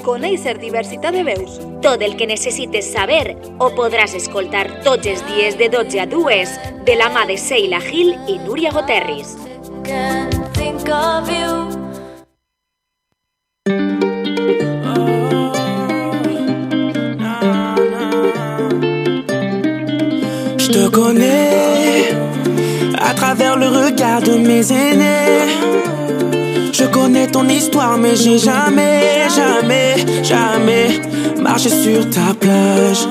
conèixer diversitat de veus. Tot el que necessites saber ho podràs escoltar tots els dies de 12 a 2 de la mà de Sheila Gil i Núria Goterris. Je te connais à travers le regard de mes aînés. Je connais ton histoire, mais j'ai jamais marché sur ta plage.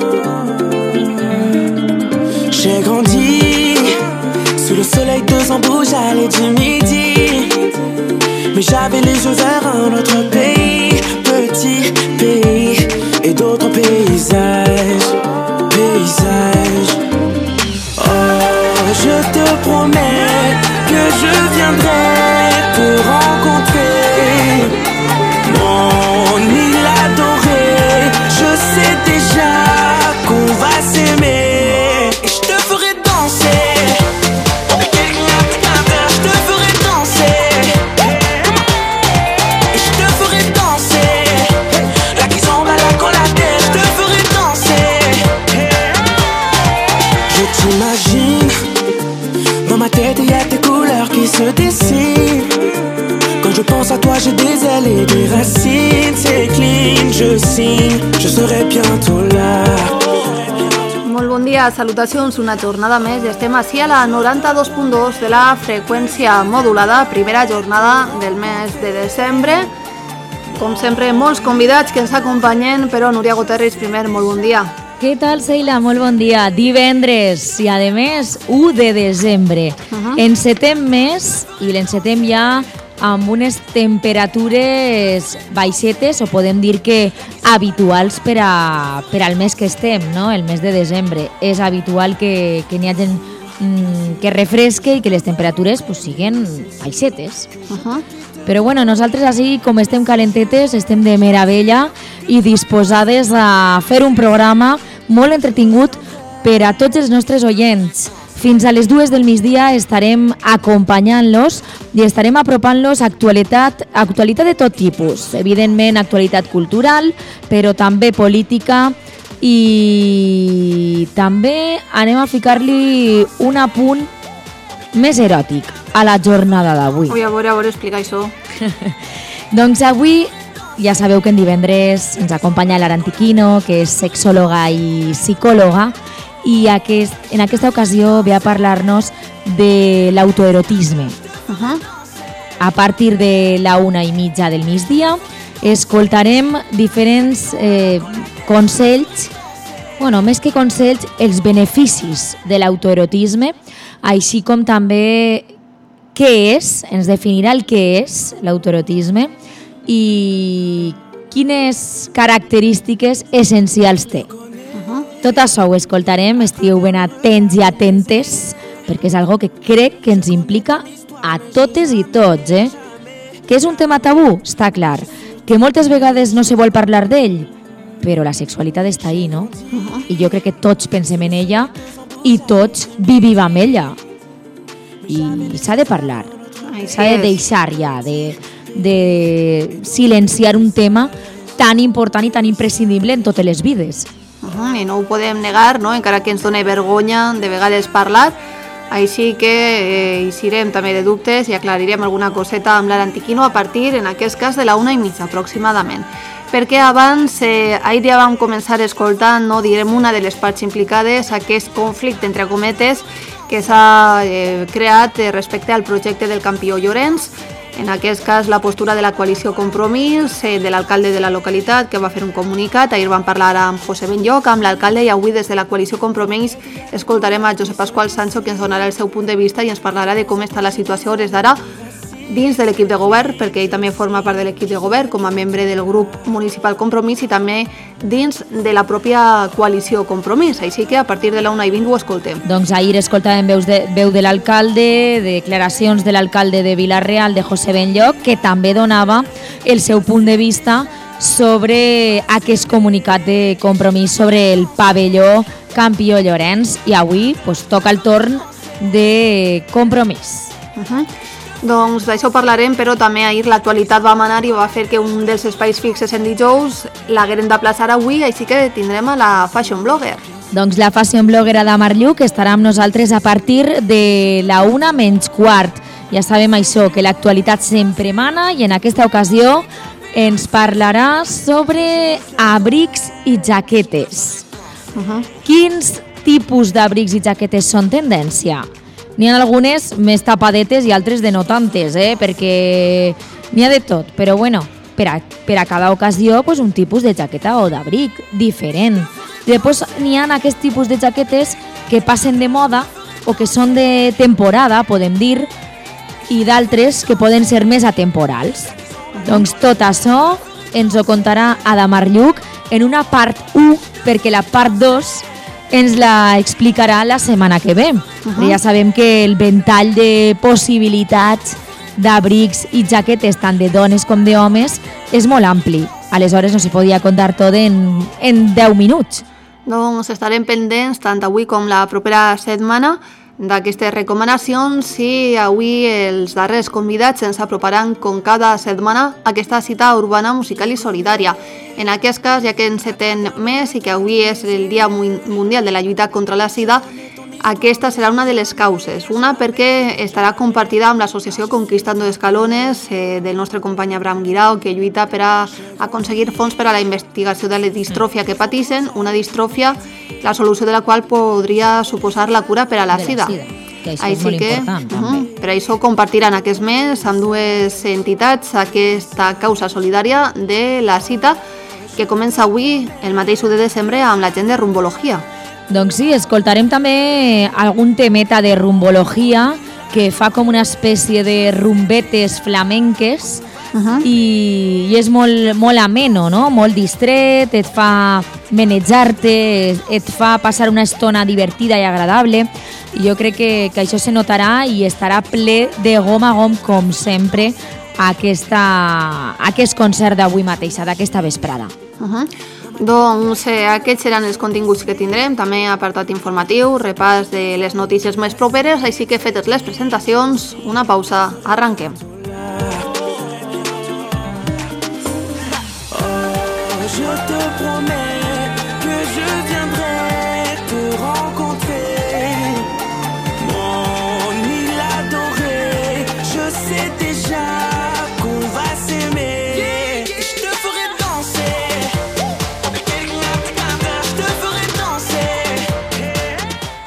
J'ai grandi sous le soleil de Zambouge à l'aide du midi. Mais j'avais les yeux vers un autre pays, petit pays, et d'autres paysages. Oh, je te promets que je viendrai te rencontrer, mon île adorée. Je sais déjà qu'on va s'aimer, et je te ferai danser. Je te ferai danser, et je te ferai danser. La kizomba, la collatelle, je te ferai danser. Je t'imagine, dans ma tête il y a tes couleurs qui se dessinent. Quand je pense à toi j'ai des ailes et des racines. C'est clean, je signe, je serai bientôt là. Molt bon dia, salutacions, una jornada més i estem ací a la 92.2 de la freqüència modulada, primera jornada del mes de desembre. Com sempre, molts convidats que ens acompanyen, però Núria Goterris, primer, molt bon dia. Què tal, Sheila? Molt bon dia. Divendres i, a més, 1 de desembre. Encetem mes i l'encetem ja amb unes temperatures baixetes, o podem dir que habituals per al mes que estem, no? El mes de desembre. És habitual que n'hi hagi que refresque i que les temperatures pues, siguin baixetes. Però bueno, nosaltres així, com estem calentetes, estem de meravella i disposades a fer un programa molt entretingut per a tots els nostres oients. Fins a les 2 del migdia estarem acompanyant-los i estarem apropant-los a actualitat de tot tipus. Evidentment, actualitat cultural, però també política, i també anem a ficar-li un apunt més eròtic a la jornada d'avui. Ui, a veure, explica això. Doncs avui ja sabeu que en divendres ens acompanya Lara Antiquino, que és sexòloga i psicòloga, i en aquesta ocasió ve a parlar-nos de l'autoerotisme. A partir de la 1:30 del migdia escoltarem diferents consells, més que consells, els beneficis de l'autoerotisme, així com també què és, ens definirà el què és l'autoerotisme i quines característiques essencials té. Tot això ho escoltarem, estigueu ben atents i atentes, perquè és algo que crec que ens implica a totes i tots, Que és un tema tabú, està clar. Que moltes vegades no se vol parlar d'ell, però la sexualitat està ahí, no? I jo crec que tots pensem en ella i tots vivim amb ella. I s'ha de parlar, s'ha de deixar ja, de silenciar un tema tan important i tan imprescindible en totes les vides. I no ho podem negar, no? Encara que ens doni vergonya de vegades parlar. Així que eixirem també de dubtes i aclarirem alguna coseta amb Lara Antiquino a partir, en aquest cas, de la 1:30 aproximadament. Perquè abans, ahir ja vam començar escoltant, no direm una de les parts implicades, aquest conflicte, entre cometes, que s'ha creat respecte al projecte del Campió Llorenç. En aquest cas, la postura de la coalició Compromís, de l'alcalde de la localitat, que va fer un comunicat. Ahir vam parlar amb José Benlloc, amb l'alcalde, i avui des de la coalició Compromís escoltarem a Josep Pasqual Sancho, que ens donarà el seu punt de vista i ens parlarà de com està la situació a hores d'ara dins de l'equip de govern, perquè ell també forma part de l'equip de govern com a membre del grup municipal Compromís i també dins de la pròpia coalició Compromís. Així que a partir de la 1:20 ho escoltem. Doncs ahir escoltàvem veu de l'alcalde, declaracions de l'alcalde de Vila-real, de José Benlloc, que també donava el seu punt de vista sobre aquest comunicat de Compromís sobre el pavelló Campió Llorenç. I avui toca el torn de Compromís. Doncs d'això parlarem, però també ahir l'actualitat va manar i va fer que un dels espais fixes en dijous l'hagueren d'aplaçar avui, així que tindrem a la Fashion Blogger. Doncs la Fashion Blogger Adamar Lluc estarà amb nosaltres a partir de la 1:15. Ja sabem això, que l'actualitat sempre mana, i en aquesta ocasió ens parlarà sobre abrics i jaquetes. Quins tipus d'abrics i jaquetes són tendència? N'hi ha algunes més tapadetes i altres de no tantes, perquè n'hi ha de tot. Però bueno, per a cada ocasió pues, un tipus de jaqueta o d'abric diferent. Després n'hi ha aquest tipus de jaquetes que passen de moda o que són de temporada, podem dir, i d'altres que poden ser més atemporals. Doncs tot això ens ho contarà Adamar Lluc en una part 1, perquè la part 2 ens la explicarà la setmana que ve. Ja sabem que el ventall de possibilitats d'abrics i jaquetes tant de dones com d'homes és molt ampli. Aleshores no se podia contar tot en 10 minuts. Doncs estarem pendents tant avui com la propera setmana d'aquestes recomanacions i avui els darrers convidats ens aproparan com cada setmana a aquesta cita urbana musical i solidària. En aquest cas, ja que ens setén més i que avui és el Dia Mundial de la Lluita contra la Sida, aquesta serà una de les causes. Una perquè estarà compartida amb l'associació Conquistando Escalones del nostre company Abraham Guirao, que lluita per a aconseguir fons per a la investigació de la distròfia que pateixen, una distròfia la solució de la qual podria suposar la cura per a la sida. Que això és molt important, també. Per això compartiran aquest mes amb dues entitats aquesta causa solidària de la cita que comença avui, el mateix 1 de desembre, amb la gent de Rumbologia. Doncs sí, escoltarem també algun temeta de rumbologia que fa com una espècie de rumbetes flamenques i és molt ameno, no? Molt distret, et fa menejar-te, et fa passar una estona divertida i agradable, i jo crec que això se notarà i estarà ple de gom a gom, com sempre, aquest concert d'avui mateixa, d'aquesta vesprada. Doncs aquests seran els continguts que tindrem, també apartat informatiu, repàs de les notícies més properes, així que fetes les presentacions, una pausa, arranquem. Je te promets que je viendrai te rencontrer, mon île adorée. Je sais déjà qu'on va s'aimer. Je te ferai danser, je te ferai danser.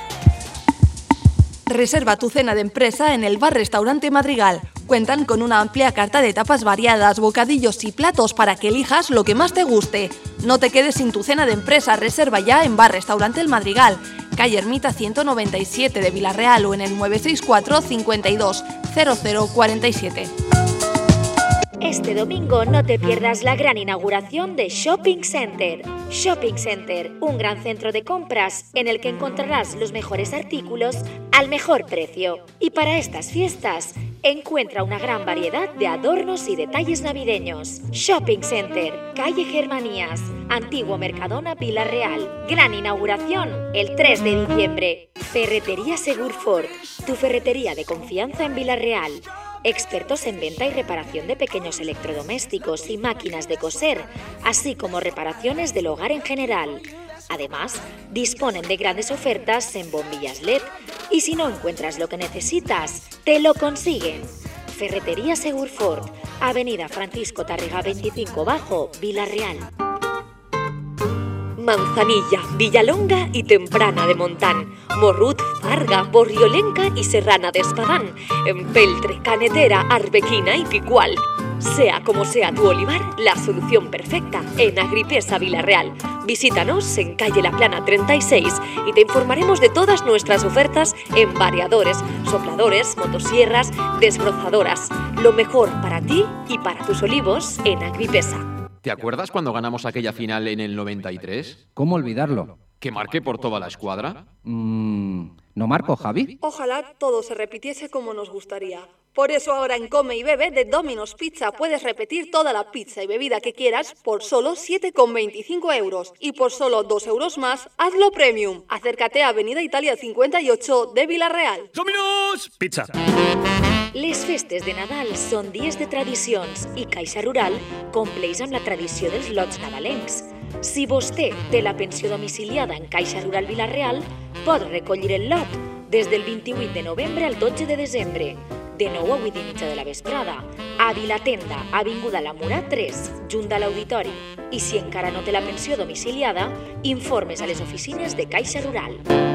Reserva tu cena de empresa en el bar-restaurante Madrigal. Cuentan con una amplia carta de tapas variadas, bocadillos y platos para que elijas lo que más te guste. No te quedes sin tu cena de empresa, reserva ya en bar-restaurante El Madrigal, calle Ermita 197 de Villarreal o en el 964 52 0047. Este domingo no te pierdas la gran inauguración de Shopping Center. Shopping Center, un gran centro de compras en el que encontrarás los mejores artículos al mejor precio. Y para estas fiestas, encuentra una gran variedad de adornos y detalles navideños. Shopping Center, calle Germanías, Antiguo Mercadona, Villarreal. Gran inauguración el 3 de diciembre. Ferretería Segurfort, tu ferretería de confianza en Villarreal. Expertos en venta y reparación de pequeños electrodomésticos y máquinas de coser, así como reparaciones del hogar en general. Además, disponen de grandes ofertas en bombillas LED y si no encuentras lo que necesitas, te lo consiguen. Ferretería Segurfort, Avenida Francisco Tárrega 25 Bajo, Villarreal. Manzanilla, Villalonga y Temprana de Montán, Morrut, Farga, Borriolenca y Serrana de Espadán, Empeltre, Canetera, Arbequina y Picual. Sea como sea tu olivar, la solución perfecta en Agripesa Villarreal. Visítanos en calle La Plana 36 y te informaremos de todas nuestras ofertas en variadores, sopladores, motosierras, desbrozadoras. Lo mejor para ti y para tus olivos en Agripesa. ¿Te acuerdas cuando ganamos aquella final en el 93? ¿Cómo olvidarlo? ¿Que marqué por toda la escuadra? No ¿No marco, Javi? Ojalá todo se repitiese como nos gustaría. Por eso ahora en Come y Bebe de Domino's Pizza puedes repetir toda la pizza y bebida que quieras por solo 7,25 euros. Y por solo 2 euros más, hazlo premium. Acércate a Avenida Italia 58 de Vila-real. Domino's Pizza. Les festes de Nadal són dies de tradicions i Caixa Rural compleix amb la tradició dels lots nadalencs. Si vostè té la pensió domiciliada en Caixa Rural Vila-real, pot recollir el lot des del 28 de novembre al 12 de desembre, de 9 a 8 i mitja de la vesprada, a Vilatenda, Avinguda La Mura 3, junt a l'Auditori. I si encara no té la pensió domiciliada, informes a les oficines de Caixa Rural.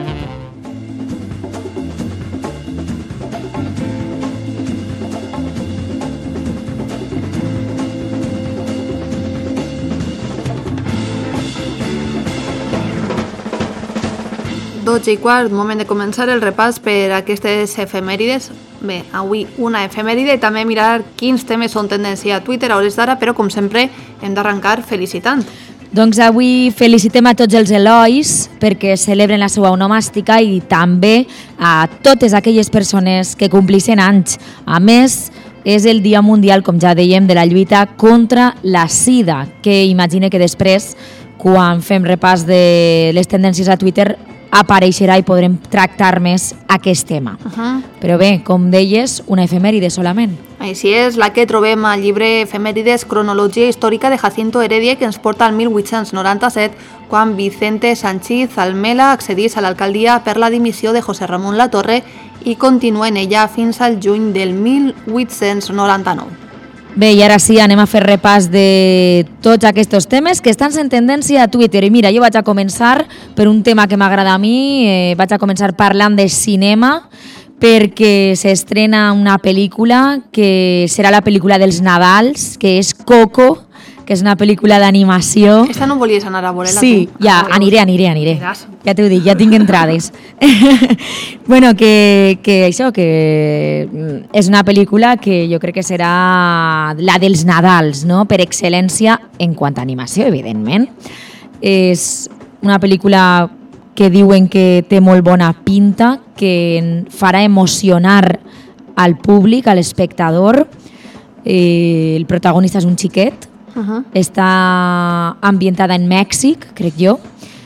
Dotze i quart, moment de començar el repàs per aquestes efemèrides. Bé, avui una efemèride i també mirar quins temes són tendència a Twitter a hores d'ara, però com sempre hem d'arrencar felicitant. Doncs avui felicitem a tots els Elois perquè celebren la seva onomàstica i també a totes aquelles persones que complixen anys. A més, és el Dia Mundial, com ja dèiem, de la lluita contra la sida, que imagine que després, quan fem repàs de les tendències a Twitter, apareixerà i podrem tractar més aquest tema. Però bé, com deies, una efemèride solament. Així és, la que trobem al llibre Efemèrides, cronologia històrica de Jacinto Heredia, que ens porta al 1897, quan Vicente Sanchiz Almela accedís a l'alcaldia per la dimissió de José Ramón Latorre i continua en ella fins al juny del 1899. Bé, i ara sí, anem a fer repàs de tots aquests temes que estan en tendència a Twitter. I mira, jo vaig a començar per un tema que m'agrada a mi, vaig a començar parlant de cinema, perquè s'estrena una pel·lícula que serà la pel·lícula dels Nadals, que és Coco, que és una pel·lícula d'animació. Esta no volies anar a veure-la? Sí, ja, aniré. Ja t'ho dic, ja tinc entrades. Bueno, que això, que és una pel·lícula que jo crec que serà la dels Nadals, no?, per excel·lència en quant a animació, evidentment. És una pel·lícula que diuen que té molt bona pinta, que farà emocionar al públic, a l'espectador. El protagonista és un xiquet, està ambientada en Mèxic, crec jo,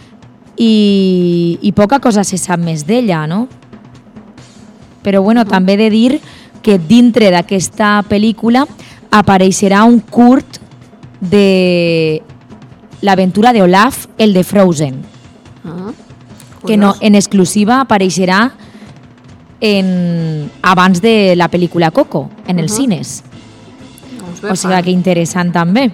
i poca cosa se sap més d'ella, no? Però bueno, també he de dir que dintre d'aquesta pel·lícula apareixerà un curt de l'aventura d'Olaf, el de Frozen, que no, en exclusiva apareixerà abans de la pel·lícula Coco, en els cines. O sigui que interessant també.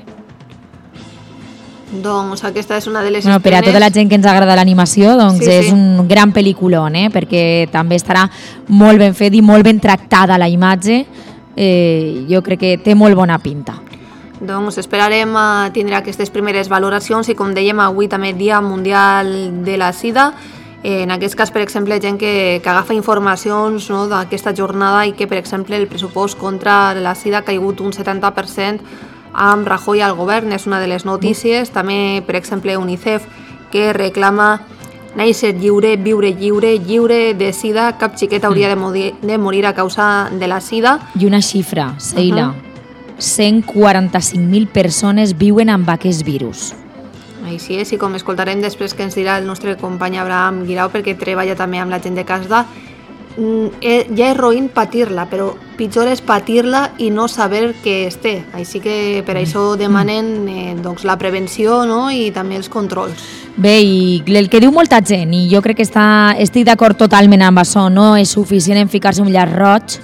Doncs aquesta és una de les estrenes... Per a tota la gent que ens agrada l'animació, doncs és un gran pel·lículon, perquè també estarà molt ben fet i molt ben tractada la imatge. Jo crec que té molt bona pinta. Doncs esperarem a tindre aquestes primeres valoracions i, com dèiem, avui també Dia Mundial de la Sida. En aquest cas, per exemple, gent que agafa informacions, no, d'aquesta jornada i que, per exemple, el pressupost contra la sida ha caigut un 70% amb Rajoy al govern, és una de les notícies. També, per exemple, UNICEF, que reclama néixer lliure, viure lliure, lliure de sida, cap xiquet hauria de morir a causa de la sida. I una xifra, Seila, 145.000 persones viuen amb aquest virus. Així és, i com escoltarem després que ens dirà el nostre company Abraham Guirao, perquè treballa també amb la gent de Casda, ja és roïn patir-la, però pitjor és patir-la i no saber què es té. Així que per això demanen la prevenció, no?, i també els controls. Bé, i el que diu molta gent, i jo crec que estic d'acord totalment amb això, no és suficient en ficar-se un llaç roig,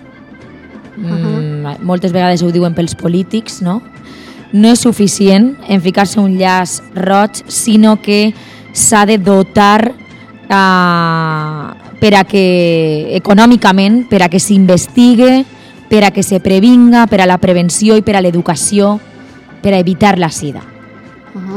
moltes vegades ho diuen pels polítics, no? No és suficient en ficar-se un llaç roig, sinó que s'ha de dotar per a que, econòmicament, per a que s'investigue, per a que se previnga, per a la prevenció i per a l'educació, per a evitar la sida.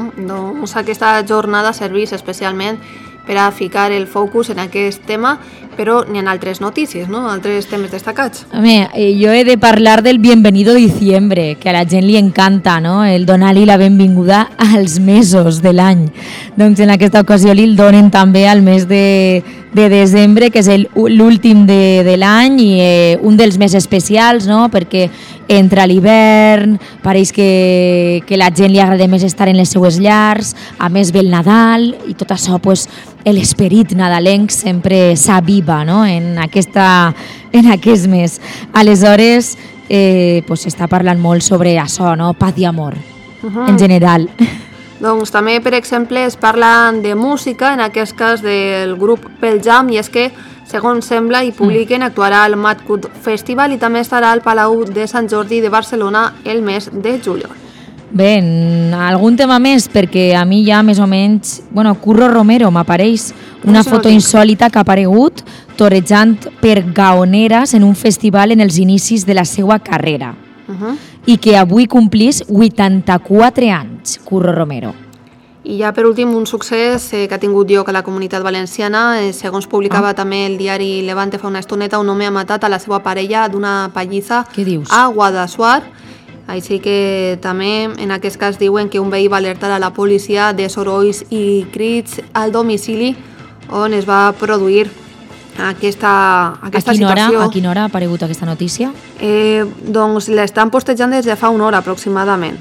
Doncs aquesta jornada serveix especialment per a ficar el focus en aquest tema. Però n'hi ha altres notícies, no? Altres temes destacats. Home, jo he de parlar del Bienvenido Diciembre, que a la gent li encanta, no? El donar-li la benvinguda als mesos de l'any. Doncs en aquesta ocasió li el donen també al mes de desembre, que és l'últim de l'any i un dels més especials, no? Perquè entra l'hivern, pareix que la gent li agrada més estar en les seues llars, a més ve el Nadal i tot això, pues, l'esperit nadalenc sempre s'aviva, no? en aquest mes. Aleshores, s'està parlant molt sobre això, no? Paz i amor, en general. Doncs també, per exemple, es parla de música, en aquest cas del grup Pearl Jam, i és que, segons sembla i publiquen, actuarà al Mad Cool Festival i també estarà al Palau de Sant Jordi de Barcelona el mes de juliol. Bé, algun tema més, perquè a mi ja més o menys... Bueno, Curro Romero m'apareix una foto insòlita que ha aparegut torejant per Gaoneres en un festival en els inicis de la seva carrera. I que avui complís 84 anys, Curro Romero. I ja per últim un succés que ha tingut lloc a la Comunitat Valenciana. Segons publicava també el diari Levante fa una estoneta, un home ha matat a la seva parella d'una pallissa a Guadassuar. Així que també en aquest cas diuen que un veí va alertar a la policia de sorolls i crits al domicili on es va produir aquesta situació. A quina hora ha aparegut aquesta notícia? Doncs l'estan postejant des de fa una hora aproximadament.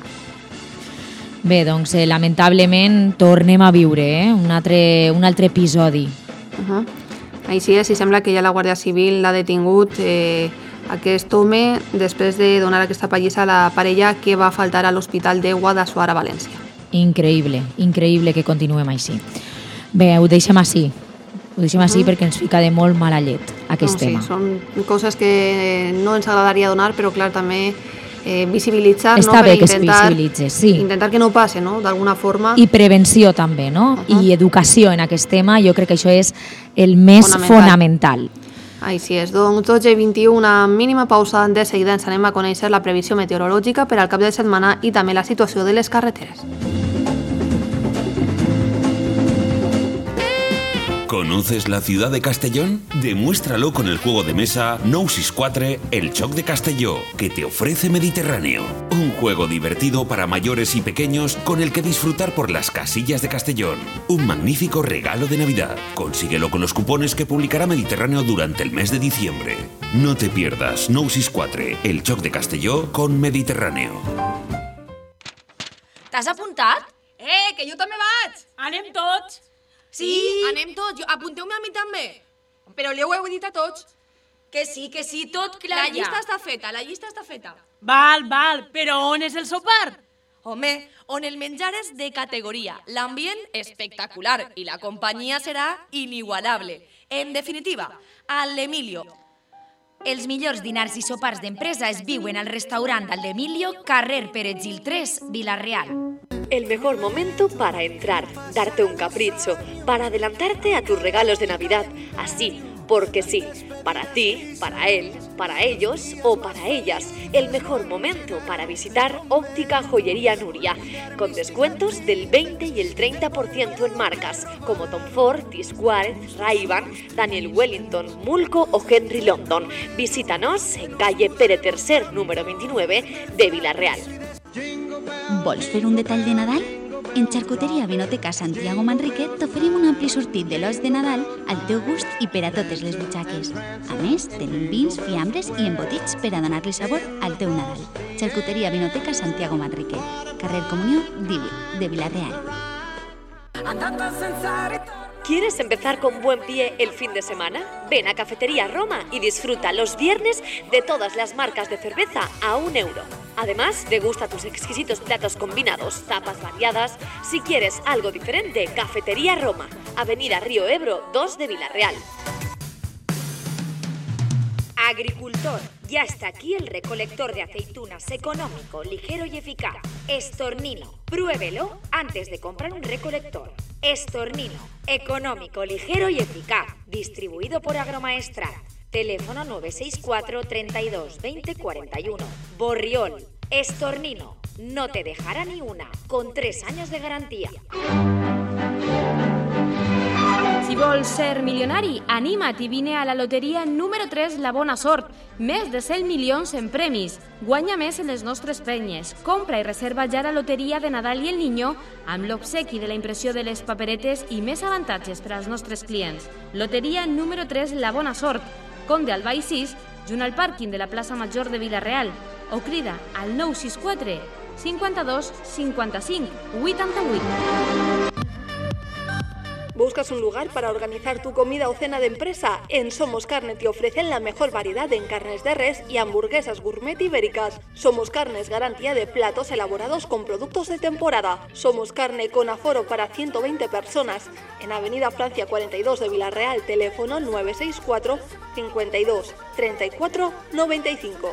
Bé, doncs lamentablement tornem a viure un altre episodi. Així és, i sembla que ja la Guàrdia Civil l'ha detingut aquest home després de donar aquesta pallissa a la parella que va faltar a l'Hospital de Guadassuar a València. Increïble que continuem així. Bé, ho deixem així. Perquè ens fica de molt mala llet aquest tema. Sí, són coses que no ens agradaria donar, però clar, també visibilitzar, està bé que es visibilitzi, sí. Intentar que no passe, no? D'alguna forma. I prevenció també, no? I educació en aquest tema, jo crec que això és el més fonamental. Així és, doncs 12:21, una mínima pausa, de seguida ens anem a conèixer la previsió meteorològica per al cap de setmana i també la situació de les carreteres. ¿Conoces la ciudad de Castellón? Demuéstralo con el juego de mesa Gnosis 4, el Choc de Castelló, que te ofrece Mediterráneo. Un juego divertido para mayores y pequeños con el que disfrutar por las casillas de Castellón. Un magnífico regalo de Navidad. Consíguelo con los cupones que publicará Mediterráneo durante el mes de diciembre. No te pierdas Gnosis 4, el Choc de Castelló con Mediterráneo. T'has apuntat? Que jo també vaig! Anem tots! Sí, anem tots. Apunteu-me a mi també. Però li ho heu dit a tots. Que sí, tot clar ja. La llista està feta. Val, però on és el sopar? Home, on el menjar és de categoria, l'ambient espectacular i la companyia serà inigualable. En definitiva, a l'Emilio. Els millors dinars i sopars d'empresa es viuen al restaurant Al Emilio, carrer Pere Gil 3, Vila-real. El mejor momento para entrar, darte un capricho, para adelantarte a tus regalos de Navidad, así, porque sí, para ti, para él, para ellos o para ellas, el mejor momento para visitar Óptica Joyería Nuria, con descuentos del 20 y el 30% en marcas como Tom Ford, T-Square, Ray-Ban, Daniel Wellington, Mulco o Henry London. Visítanos en calle Pere Tercer, número 29 de Vila-real. Vols fer un detall de Nadal? En Xarcuteria Vinoteca Santiago Manrique t'oferim un ampli sortit de l'os de Nadal al teu gust i per a totes les butxaques. A més, tenim vins, fiambres i embotits per a donar-li sabor al teu Nadal. Xarcuteria Vinoteca Santiago Manrique, carrer Comunió de Vila-real. ¿Quieres empezar con buen pie el fin de semana? Ven a Cafetería Roma y disfruta los viernes de todas las marcas de cerveza a €1. Además, degusta tus exquisitos platos combinados, tapas variadas. Si quieres algo diferente, Cafetería Roma, Avenida Río Ebro 2 de Vila-real. Agricultor, ya está aquí el recolector de aceitunas económico, ligero y eficaz. Estornino, pruébelo antes de comprar un recolector. Estornino, económico, ligero y eficaz. Distribuido por Agromaestrat. Teléfono 964 32 20 41. Borriol, Estornino, no te dejará ni una, con 3 años de garantía. Si vols ser milionari, anima't i vine a la loteria número 3 La Bona Sort. Més de 100 milions en premis. Guanya més en les nostres penyes. Compra i reserva ja la loteria de Nadal i el Niño amb l'obsequi de la impressió de les paperetes i més avantatges per als nostres clients. Loteria número 3 La Bona Sort. Conde Albà i 6, junt al pàrquing de la plaça Major de Vila-real. O crida al 964 52 55 88. ¿Buscas un lugar para organizar tu comida o cena de empresa? En Somos Carne te ofrecen la mejor variedad en carnes de res y hamburguesas gourmet ibéricas. Somos Carne es garantía de platos elaborados con productos de temporada. Somos Carne con aforo para 120 personas. En Avenida Francia 42 de Vila-real, teléfono 964 52 34 95.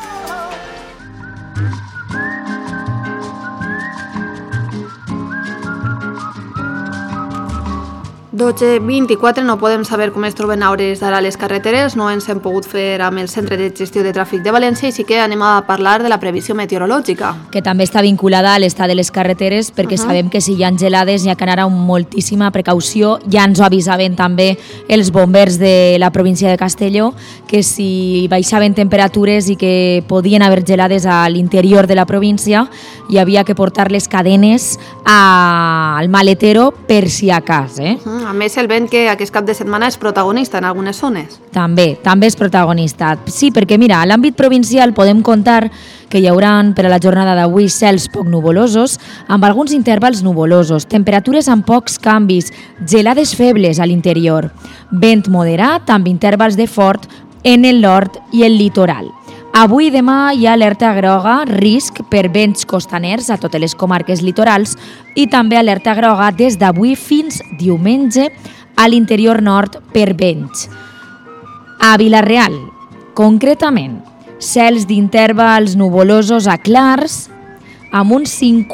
12:24, no podem saber com es troben a hores d'ara les carreteres, no ens hem pogut fer amb el Centre de Gestió de Tràfic de València i sí que anem a parlar de la previsió meteorològica. Que també està vinculada a l'estat de les carreteres perquè sabem que si hi ha gelades hi ha que anar amb moltíssima precaució. Ja ens ho avisaven també els bombers de la província de Castelló que si baixaven temperatures i que podien haver gelades a l'interior de la província hi havia que portar les cadenes al maletero per si a cas. A més, el vent que aquest cap de setmana és protagonista en algunes zones. També és protagonista. Sí, perquè mira, a l'àmbit provincial podem contar que hi haurà per a la jornada d'avui cels poc nuvolosos, amb alguns intervals nuvolosos, temperatures amb pocs canvis, gelades febles a l'interior, vent moderat amb intervals de fort en el nord i el litoral. Avui i demà hi ha alerta groga, risc per vents costaners a totes les comarques litorals i també alerta groga des d'avui fins diumenge a l'interior nord per vents. A Vila-real, concretament, cels d'intervals nuvolosos a clars amb un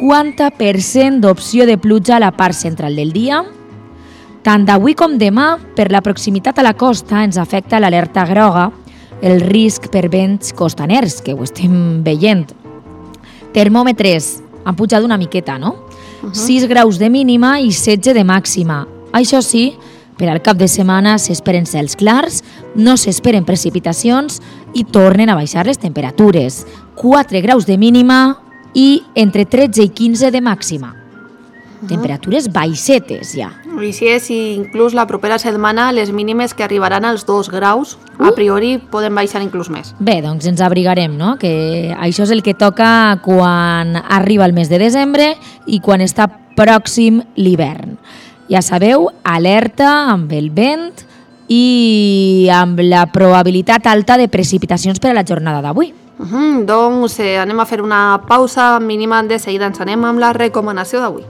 50% d'opció de pluja a la part central del dia. Tant d'avui com demà, per la proximitat a la costa ens afecta l'alerta groga, el risc per vents costaners, que ho estem veient. Termòmetres han pujat una miqueta, no? 6 graus de mínima i 16 de màxima. Això sí, per al cap de setmana s'esperen cels clars, no s'esperen precipitacions i tornen a baixar les temperatures. 4 graus de mínima i entre 13 i 15 de màxima. Temperatures baixetes ja. I si és inclús la propera setmana les mínimes que arribaran als 2 graus, a priori poden baixar inclús més. Bé, doncs ens abrigarem, no? Que això és el que toca quan arriba el mes de desembre i quan està pròxim l'hivern. Ja sabeu, alerta amb el vent i amb la probabilitat alta de precipitacions per a la jornada d'avui. Doncs anem a fer una pausa mínima, de seguida ens anem amb la recomanació d'avui.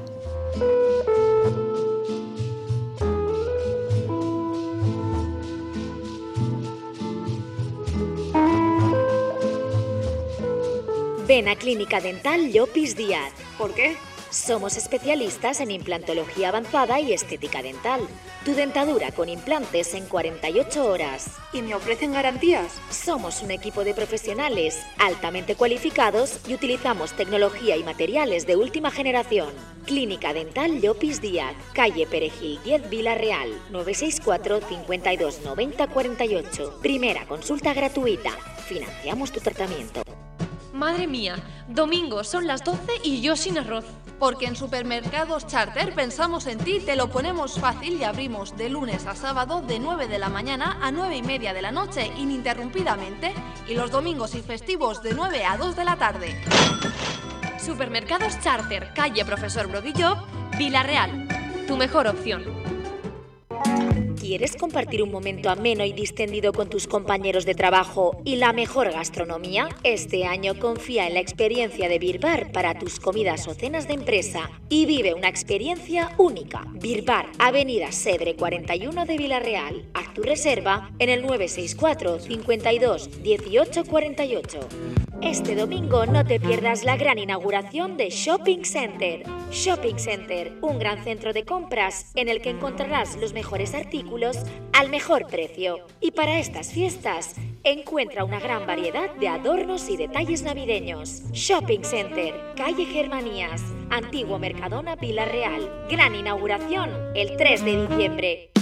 Ven a Clínica Dental Llopis Díaz. ¿Por qué? Somos especialistas en implantología avanzada y estética dental. Tu dentadura con implantes en 48 horas. ¿Y me ofrecen garantías? Somos un equipo de profesionales altamente cualificados y utilizamos tecnología y materiales de última generación. Clínica Dental Llopis Díaz, calle Perejil 10 Vila-real, 964 52 90 48. Primera consulta gratuita. Financiamos tu tratamiento. Madre mía, domingo, son las 12 y yo sin arroz. Porque en Supermercados Charter pensamos en ti, te lo ponemos fácil y abrimos de lunes a sábado de 9 de la mañana a 9:30 de la noche ininterrumpidamente y los domingos y festivos de 9 a 2 de la tarde. Supermercados Charter, calle Profesor Brodillo, Vila-real. Tu mejor opción. ¿Quieres compartir un momento ameno y distendido con tus compañeros de trabajo y la mejor gastronomía? Este año confía en la experiencia de Beer Bar para tus comidas o cenas de empresa y vive una experiencia única. Beer Bar, Avenida Segre 41 de Vila-real. Haz tu reserva en el 964 52 18 48. Este domingo no te pierdas la gran inauguración de Shopping Center. Shopping Center, un gran centro de compras en el que encontrarás los mejores artículos al mejor precio. Y para estas fiestas, encuentra una gran variedad de adornos y detalles navideños. Shopping Center, calle Germanías, Antiguo Mercadona, Vila-real. Gran inauguración el 3 de diciembre.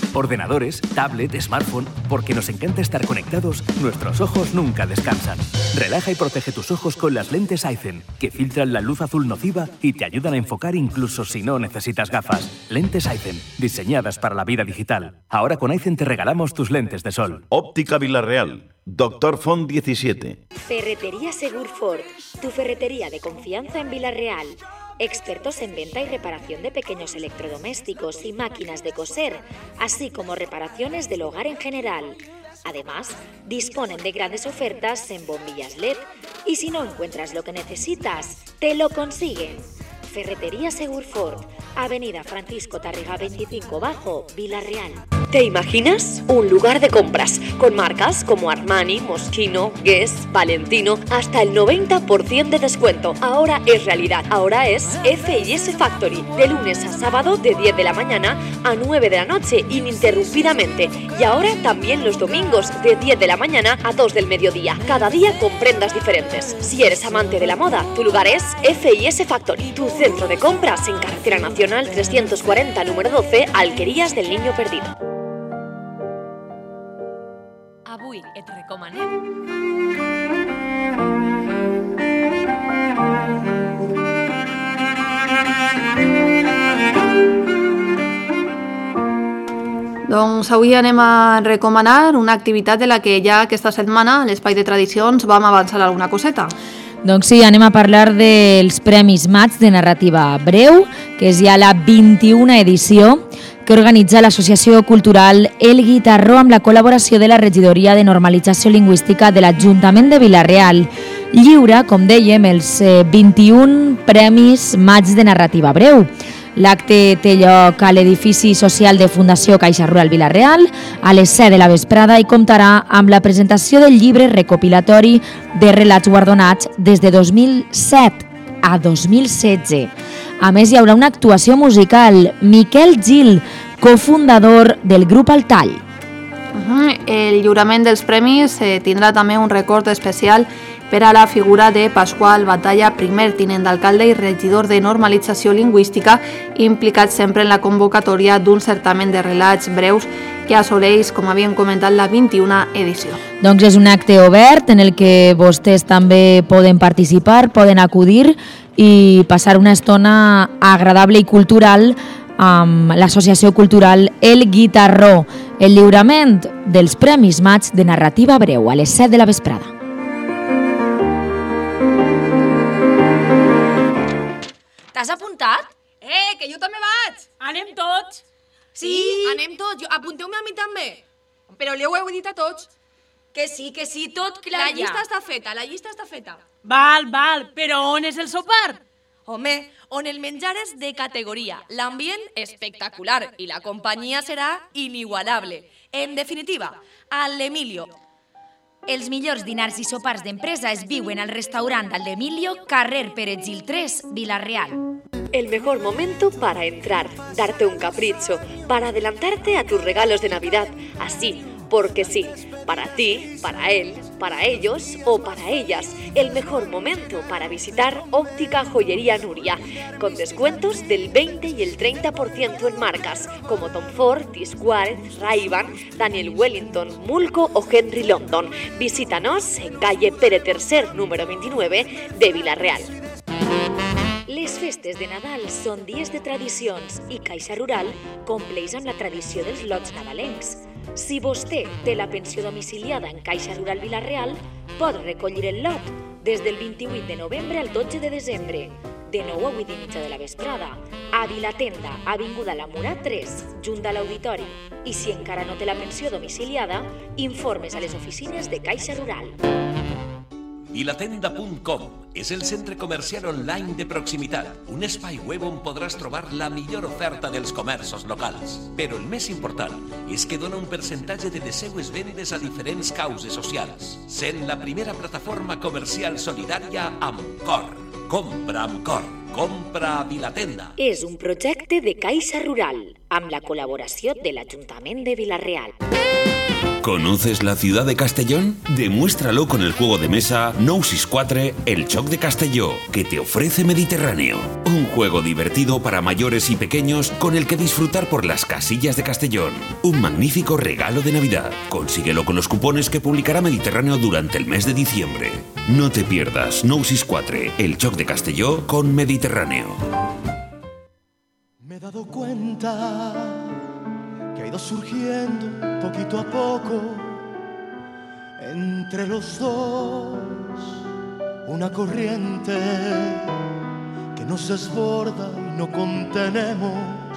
Ordenadores, tablet, smartphone, porque nos encanta estar conectados, nuestros ojos nunca descansan. Relaja y protege tus ojos con las lentes Aizen, que filtran la luz azul nociva y te ayudan a enfocar incluso si no necesitas gafas. Lentes Aizen, diseñadas para la vida digital. Ahora con Aizen te regalamos tus lentes de sol. Óptica Villarreal, Doctor Font 17. Ferretería Segur Ford, tu ferretería de confianza en Villarreal. Expertos en venta y reparación de pequeños electrodomésticos y máquinas de coser, así como reparaciones del hogar en general. Además, disponen de grandes ofertas en bombillas LED y si no encuentras lo que necesitas, te lo consiguen. Ferretería Segur Ford, Avenida Francisco Tárrega 25 Bajo, Villarreal. ¿Te imaginas? Un lugar de compras con marcas como Armani, Moschino, Guess, Valentino, hasta el 90% de descuento. Ahora es realidad. Ahora es F&S Factory, de lunes a sábado de 10 de la mañana a 9 de la noche ininterrumpidamente. Y ahora también los domingos de 10 de la mañana a 2 del mediodía. Cada día con prendas diferentes. Si eres amante de la moda, tu lugar es F&S Factory, tu centro de compras en Carretera Nacional 340, número 12, Alquerías del Niño Perdido. Avui et recomanem... Doncs avui anem a recomanar una activitat de la que ja aquesta setmana a l'Espai de Tradicions vam avançar alguna coseta. Doncs sí, anem a parlar dels Premis Maig de Narrativa Breu, que és ja la 21a edició, que organitza l'Associació Cultural El Guitarró amb la col·laboració de la Regidoria de Normalització Lingüística de l'Ajuntament de Vila-real. Lliura, com dèiem, els 21 Premis Maig de Narrativa Breu. L'acte té lloc a l'edifici social de Fundació Caixa Rural Vila-real a les 7 de la vesprada i comptarà amb la presentació del llibre recopilatori de relats guardonats des de 2007 a 2016. A més, hi haurà una actuació musical. Miquel Gil, cofundador del grup El Tall. El lliurament dels premis tindrà també un record especial per a la figura de Pasqual Batalla, primer tinent d'alcalde i regidor de Normalització Lingüística, implicat sempre en la convocatòria d'un certamen de relats breus que assoleix, com havíem comentat, la 21a edició. Doncs és un acte obert en el que vostès també poden participar, poden acudir i passar una estona agradable i cultural amb l'Associació Cultural El Guitarró. El lliurament dels Premis Maig de Narrativa Breu a les 7 de la vesprada. T'has apuntat? Que jo també vaig! Anem tots! Sí, anem tots. Apunteu-me a mi també. Però li ho heu dit a tots. Que sí, tot clar La llista està feta, la llista està feta. Val, però on és el sopar? Home, on el menjar és de categoria, l'ambient espectacular i la companyia serà inigualable. En definitiva, a l'Emilio. Els millors dinars i sopars d'empresa es viuen al restaurant al Emilio, carrer Pérez Gil 3, Vila-real. El mejor momento para entrar, darte un capricho, para adelantarte a tus regalos de Navidad, así, porque sí, para ti, para él, para ellos o para ellas. El mejor momento para visitar Óptica Joyería Nuria, con descuentos del 20 y el 30% en marcas como Tom Ford, T-Square, Ray-Ban, Daniel Wellington, Mulco o Henry London. Visítanos en calle Pere Tercer, número 29 de Vila-real. Les festes de Nadal són dies de tradicions i Caixa Rural compleix amb la tradició dels lots nadalencs. Si vostè té la pensió domiciliada en Caixa Rural Vila-real, pot recollir el lot des del 28 de novembre al 12 de desembre, de 9 a 8 i mitja de la vesprada, a Vilatenda, Avinguda La Mura 3, junt a l'Auditori. I si encara no té la pensió domiciliada, informes a les oficines de Caixa Rural. Vilatenda.com és el centre comercial online de proximitat, un espai web on podràs trobar la millor oferta dels comerços locals. Però el més important és que dona un percentatge de les seues vendes a diferents causes socials, sent la primera plataforma comercial solidària amb cor. Compra amb cor. Compra a Vilatenda. És un projecte de Caixa Rural, amb la col·laboració de l'Ajuntament de Vila-real. ¿Conoces la ciudad de Castellón? Demuéstralo con el juego de mesa Nousis 4, el Choc de Castelló, que te ofrece Mediterráneo. Un juego divertido para mayores y pequeños con el que disfrutar por las casillas de Castellón. Un magnífico regalo de Navidad. Consíguelo con los cupones que publicará Mediterráneo durante el mes de diciembre. No te pierdas Nousis 4, el Choc de Castelló con Mediterráneo. Me he dado cuenta que ha ido surgiendo poquito a poco entre los dos una corriente que nos desborda y no contenemos,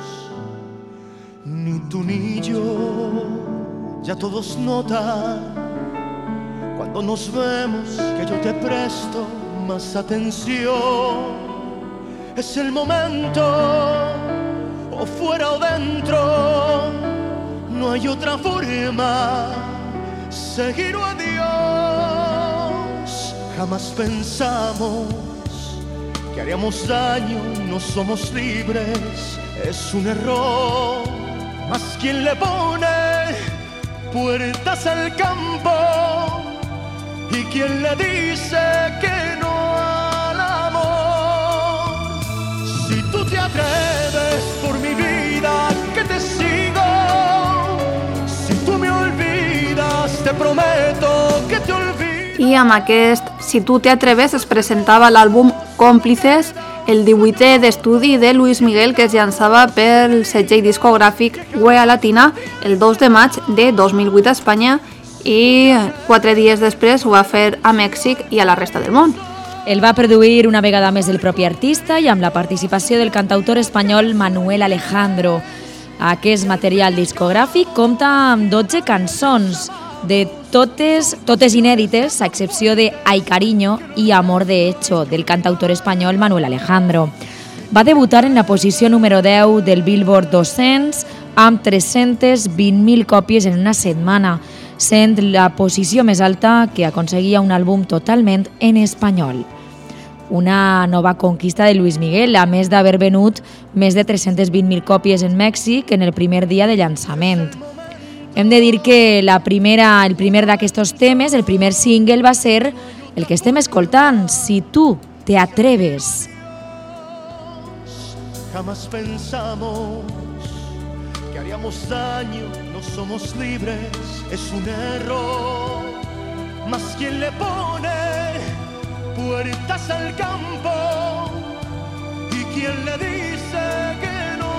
ni tú ni yo. Ya todos notan cuando nos vemos que yo te presto más atención. Es el momento, o fuera o dentro, no hay otra forma, seguir o adiós. Jamás pensamos que haríamos daño, no somos libres, es un error. Mas quien le pone puertas al campo y quien le dice que no al amor. Si tú te atreves por mi vida que te sigo, si tú me olvidas te prometo que te olvido. I amb aquest Si tu te atreves es presentava l'àlbum Còmplices, el 18è d'estudi de Luis Miguel, que es llançava pel segell discogràfic Wea Latina el 2 de maig de 2008 a Espanya i 4 dies després ho va fer a Mèxic i a la resta del món. El va produir una vegada més el propi artista i amb la participació del cantautor espanyol Manuel Alejandro. Aquest material discogràfic compta amb 12 cançons, de totes inèdites, a excepció de Ay Cariño i Amor de Hecho, del cantautor espanyol Manuel Alejandro. Va debutar en la posició número 10 del Billboard 200 amb 320.000 còpies en una setmana, sent la posició més alta que aconseguia un àlbum totalment en espanyol. Una nova conquista de Luis Miguel, a més d'haver venut més de 320.000 còpies en Mèxic en el primer dia de llançament. Hem de dir que el primer d'aquests temes, el primer single, va ser el que estem escoltant, Si tú te atreves. Jamás pensamos que haríamos daño, no somos libres, es un error. Mas quien le pone puertas al campo y quien le dice que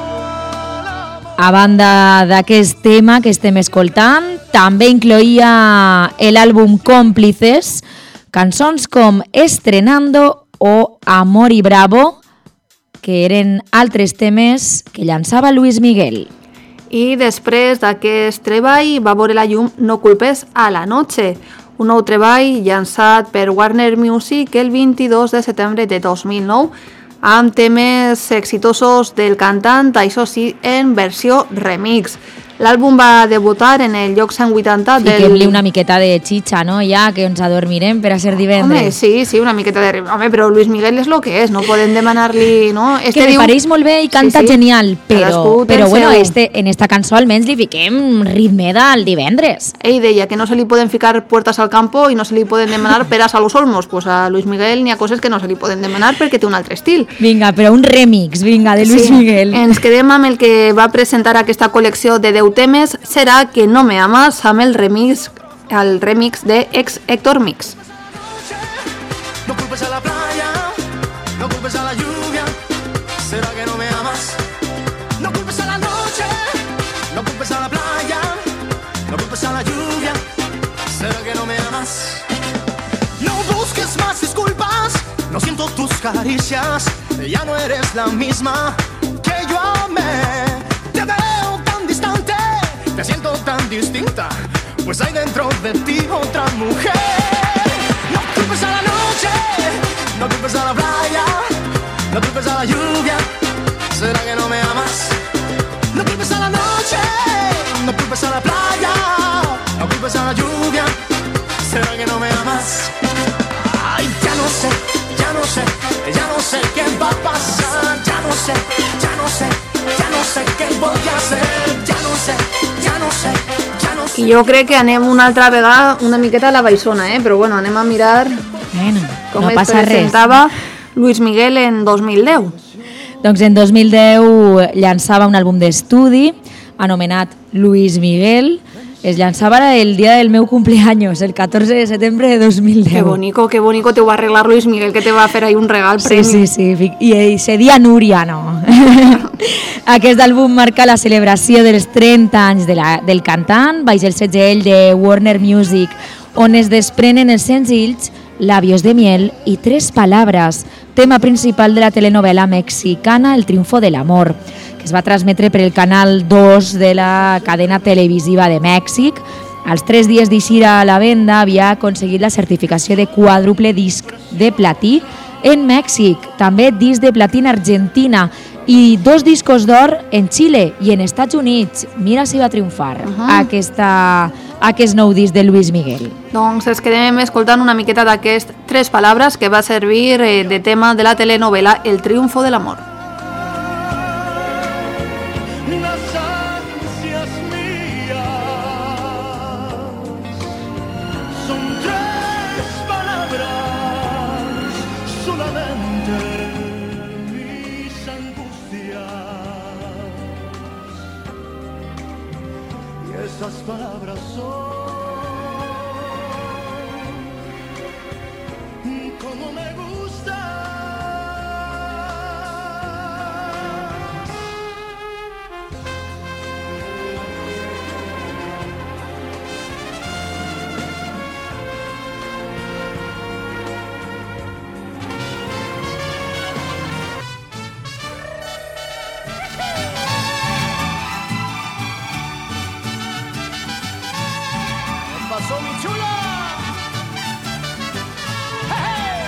a banda d'aquest tema que estem escoltant, també incloïa l'àlbum Còmplices, cançons com Estrenando o Amor y Bravo, que eren altres temes que llançava Luis Miguel. I després d'aquest treball va veure la llum No culpes a la noche, un nou treball llançat per Warner Music el 22 de setembre de 2009, amb temes exitosos del cantant, això sí, en versió remix. L'àlbum va debutar en el lloc 180 del... Fiquem-li una miqueta de xitxa, no? Ja que ens adormirem per a ser divendres. Home, sí, una miqueta de... Home, però Luis Miguel és el que és, no podem demanar-li... No? Que me pareix molt bé i canta genial, però bueno, en esta cançó almenys li fiquem ritme del divendres. Ell deia que no se li poden ficar puertas al campo i no se li poden demanar peras a los olmos. Pues a Luis Miguel n'hi ha coses que no se li poden demanar perquè té un altre estil. Vinga, però un remix, vinga, de Luis Miguel. Ens quedem amb el que va presentar aquesta col·lecció de 10 temes, Será que no me amas, amb el remix de ex Héctor Mix. No culpes a la playa, no culpes a la lluvia, será que no me amas. No culpes a la noche, no culpes a la playa, no culpes a la lluvia, será que no me amas. No busques más disculpas, no siento tus caricias, ya no eres la misma que yo amé. Te veo tan distante, te siento tan distinta, pues hay dentro de ti otra mujer. No culpes a la noche, no culpes a la playa, no culpes a la lluvia, ¿será que no me amas? No culpes a la noche, no culpes a la playa, no culpes a la lluvia, ¿será que no me amas? Ay, ya no sé, ya no sé, ya no sé qué va a pasar, ya no sé, ya no sé, ya no sé qué voy a hacer, ya no sé, ya no sé, ya no I jo crec que anem una altra vegada una miqueta a la baixona, però bueno, anem a mirar com no es passa presentava Luis Miguel en 2010. Doncs en 2010 llançava un àlbum d'estudi anomenat Luis Miguel. Es llançava el dia del meu cumpleaños, el 14 de setembre de 2010. Qué bonito te va a arreglar Luis Miguel, que te va a fer ahí un regal premi. Sí. I ese dia Núria, no. Aquest àlbum marca la celebració dels 30 anys del cantant, baix el segell de Warner Music, on es desprenen els senzills Labios de miel i Tres palabras, tema principal de la telenovela mexicana El triunfo del amor, que es va transmetre per el canal 2 de la cadena televisiva de Mèxic. Als 3 dies d'eixir a la venda havia aconseguit la certificació de quàdruple disc de platí en Mèxic, també disc de platí en Argentina i 2 discos d'or en Xile i en Estats Units. Mira si va triomfar aquest nou disc de Luis Miguel. Doncs es quedem escoltant una miqueta d'aquest Tres palabras que va servir de tema de la telenovela El triunfo del amor. Esas palabras son como me gusta. Pasó mi chula. ¡Hey!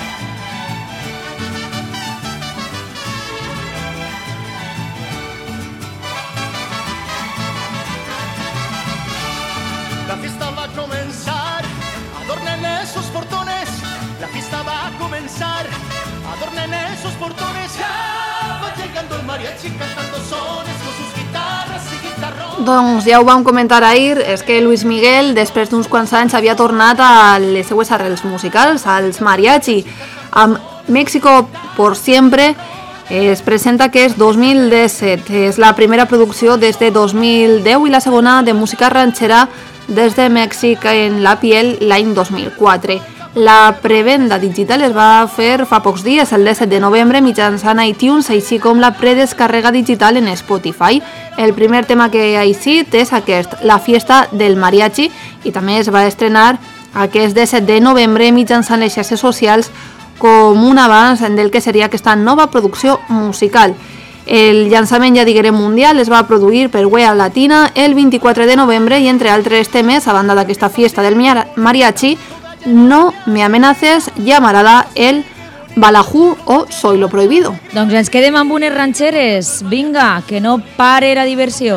La fiesta va a comenzar, adornen esos portones. La fiesta va a comenzar, adornen esos portones. Ya va llegando el mariachi cantando sones con sus guitarras y guitarrones. Doncs ja ho vam comentar ahir, és que Luis Miguel, després d'uns quants anys, havia tornat a les seues arrels musicals, als mariachi. Amb México por siempre es presenta que és 2017, és la primera producció des de 2010 i la segona de música ranxera des de Mèxic en la piel l'any 2004. La prevenda digital es va fer fa pocs dies, el 17 de novembre, mitjançant iTunes, així com la predescàrrega digital en Spotify. El primer tema que ha eixit és aquest, La fiesta del mariachi, i també es va estrenar aquest 17 de novembre mitjançant les xarxes socials com un avanç del que seria aquesta nova producció musical. El llançament, ja diguem, mundial es va produir per Wea Latina el 24 de novembre i entre altres temes, a banda d'aquesta fiesta del mariachi, No me amenaces, Llamarada, El Balajú o Soy lo prohibido. Doncs ens quedem amb unes ranxeres. Vinga, que no pare la diversió.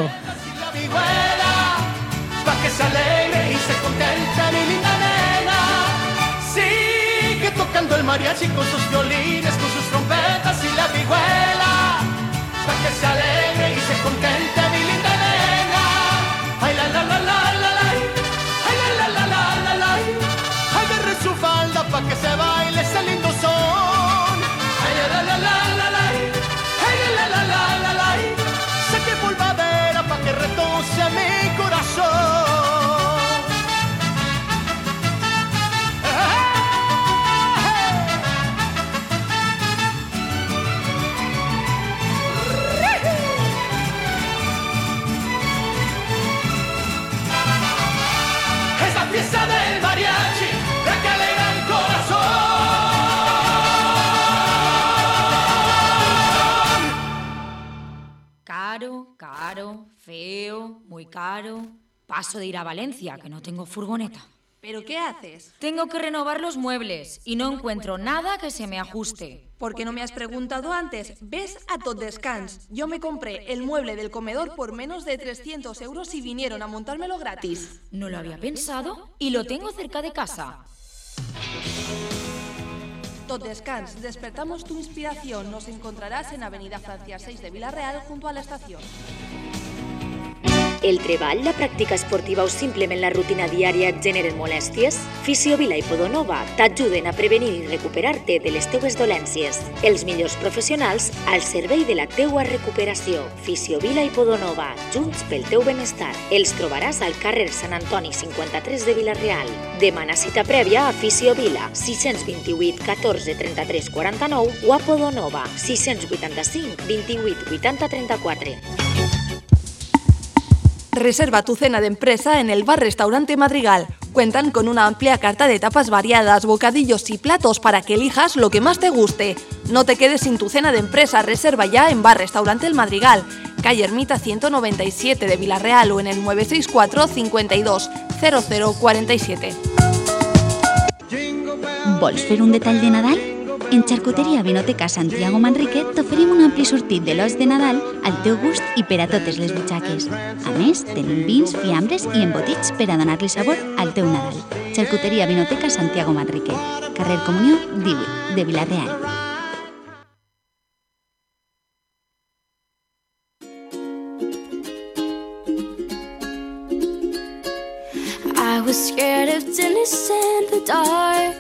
Pa' que se alegre y se contente mi linda nena. Sigue tocando el mariachi con sus violines, con sus trompetas y la vihuela. Pa' que se alegre y se contente mi linda nena. Ay la la la la la la. Ay la la la la la la. Agarre su falda pa' que se baile ese lindo son. Ay la la la la la. Ay la la la la la. Saque polvadera pa' que retose mi corazón. Es la fiesta del mariachi, la que alegra el corazón. Caro, caro, feo, muy caro. Paso de ir a Valencia, que no tengo furgoneta. ¿Pero qué haces? Tengo que renovar los muebles y no encuentro nada que se me ajuste. ¿Por qué no me has preguntado antes? Ves a Tot Descans. Yo me compré el mueble del comedor por menos de 300 euros y vinieron a montármelo gratis. No lo había pensado y lo tengo cerca de casa. Tot Descans, despertamos tu inspiración. Nos encontrarás en Avenida Francia 6 de Villarreal junto a la estación. El treball, la pràctica esportiva o simplement la rutina diària et generen molèsties? Fisiovila i Podonova t'ajuden a prevenir i recuperar-te de les teues dolències. Els millors professionals al servei de la teua recuperació. Fisiovila i Podonova, junts pel teu benestar. Els trobaràs al carrer Sant Antoni 53 de Vila-real. Demana cita prèvia a Fisiovila, 628 14 33 49 o a Podonova, 685 28 80 34. Reserva tu cena de empresa en el bar-restaurante Madrigal. Cuentan con una amplia carta de tapas variadas, bocadillos y platos para que elijas lo que más te guste. No te quedes sin tu cena de empresa, reserva ya en bar-restaurante El Madrigal, calle Ermita 197 de Vila-real o en el 964 52 0047. Vols fer un detall de Nadal? En Xarcuteria Vinoteca Santiago Manrique t'oferim un ampli sortit de l'os de Nadal al teu gust i per a totes les butxaques. A més, tenim vins, fiambres i embotits per a donar-li sabor al teu Nadal. Xarcuteria Vinoteca Santiago Manrique, carrer Comunió 18 de Vila-real. I was scared of Dennis in the dark.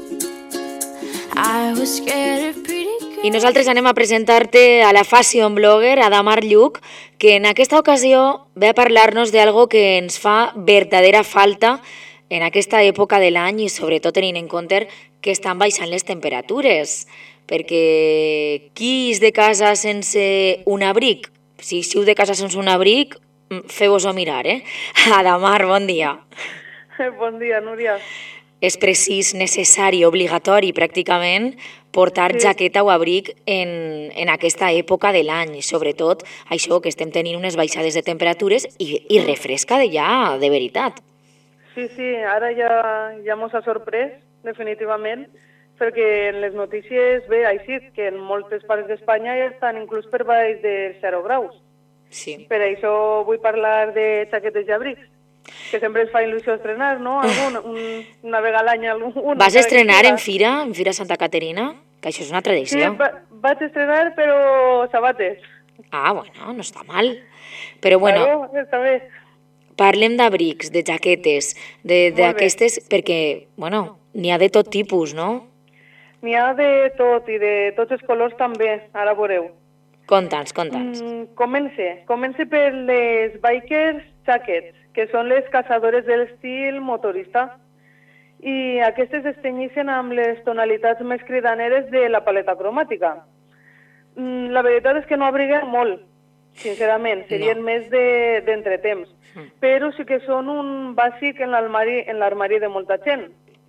I was scared of pretty girls. I nosaltres anem a presentar-te a la fashion blogger Adamar Lluc, que en aquesta ocasió ve a parlar-nos d'algo que ens fa verdadera falta en aquesta època de l'any i sobretot tenint en compte que estan baixant les temperatures, perquè qui és de casa sense un abric? Si siu de casa sense un abric, feu-vos-ho mirar, Adamar, bon dia. Bon dia, Núria. És precís, necessari, obligatori pràcticament portar jaqueta o abric en aquesta època de l'any, sobretot això que estem tenint unes baixades de temperatures i refresca de veritat. Sí, ara ja mos ha sorprès, definitivament, perquè en les notícies ve així, que en moltes parts d'Espanya ja estan inclús per baix de 0 graus. Sí. Per això vull parlar de jaquetes i abrics, que sempre ens fa il·lusió estrenar, no? Una vegada a l'any algun. Vas estrenar en Fira Santa Caterina? Que això és una tradició. Sí, vaig estrenar, però sabates. Ah, bueno, no està mal. Però bueno, claro, està bé. Parlem d'abrics, de jaquetes, d'aquestes, perquè, bueno, n'hi ha de tot tipus, no? N'hi ha de tot, i de tots els colors també, ara veureu. Conta'ns. Comence per les bikers jackets, que són les caçadores de l'estil motorista. I aquestes es tenyeixen amb les tonalitats més cridaneres de la paleta cromàtica. La veritat és que no abriguen molt, sincerament, serien més d'entretemps, però sí que són un bàsic en l'armari de molta gent.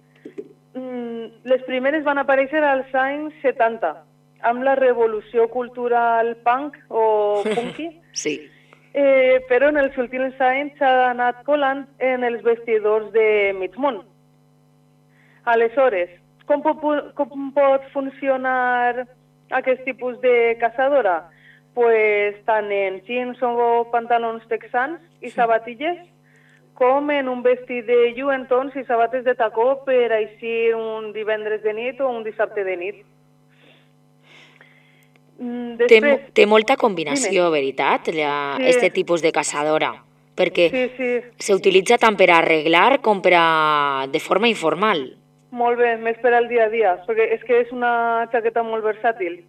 Les primeres van aparèixer als anys 70, amb la revolució cultural punk o punky. Sí. Però en els últims anys s'ha anat colant en els vestidors de mig món. Aleshores, com pot funcionar aquest tipus de caçadora? Pues tant en jeans o pantalons texans i sabatilles, com en un vestit de lluentons i sabates de tacó per eixir un divendres de nit o un dissabte de nit. Té molta combinació, veritat, este tipus de caçadora? Perquè s'utilitza tant per arreglar com de forma informal. Molt bé, més per al dia a dia, perquè és que és una jaqueta molt versàtil.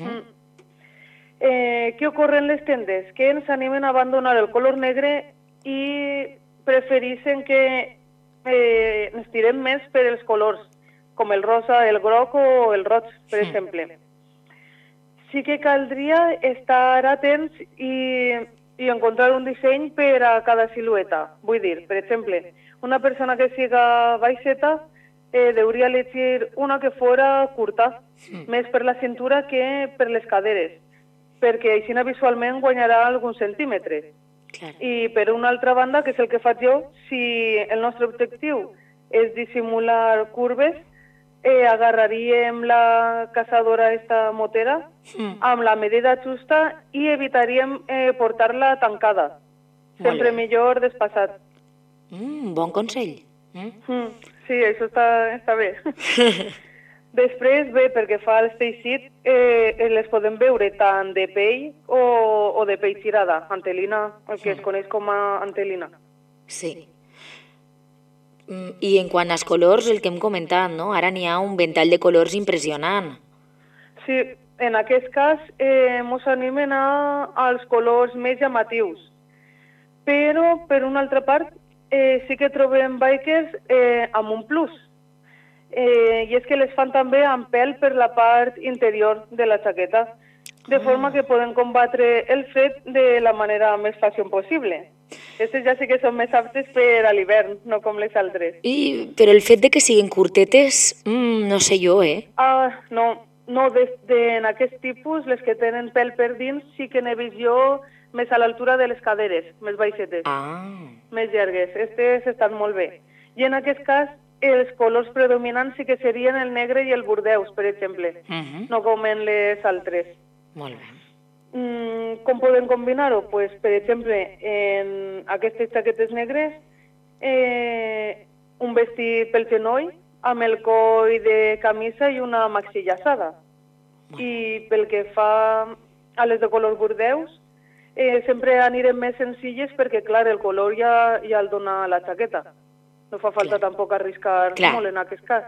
Què ocorre en les tendes? Que ens animen a abandonar el color negre i prefereixen que ens tirem més per els colors, com el rosa, el groc o el roig, per exemple. Sí que caldria estar atents i encontrar un disseny per a cada silueta. Vull dir, per exemple, una persona que siga baixeta hauria elegir una que fora curta, més per la cintura que per les caderes, perquè així visualment guanyarà algun centímetre. I per una altra banda, que és el que faig jo, si el nostre objectiu és dissimular curves, agarraríem la caçadora esta motera amb la medida justa i evitaríem portar-la tancada. Sempre millor despassat. Bon consell. Sí, això està bé. Després, bé, perquè fa els teixits, les podem veure tant de pell o de pell tirada, antelina, el que es coneix com a antelina. Sí. I en quant als colors, el que hem comentat, no? Ara n'hi ha un ventall de colors impressionant. Sí, en aquest cas ens animen als colors més llamatius. Però, per una altra part, sí que trobem bikers amb un plus. I és que les fan també amb pèl per la part interior de la jaqueta, de forma que poden combatre el fred de la manera més fàcil possible. Aquestes ja sí que són més aptes per a l'hivern, no com les altres. Però el fet de que siguin curtetes, no sé jo, No, en aquest tipus, les que tenen pèl per dins, sí que n'he vist jo més a l'altura de les caderes, més baixetes, més llargues. Aquestes estan molt bé. I en aquest cas, els colors predominants sí que serien el negre i el bordeus, per exemple, no com en les altres. Molt bé. Com podem combinar-ho? Pues, per exemple, en aquestes jaquetes negres, un vestit pel genoll, amb el coll de camisa i una maxi llaçada. I pel que fa a les de color bordeus, sempre anirem més senzilles perquè, clar, el color ja el dona la jaqueta. No fa falta tampoc arriscar molt en aquest cas.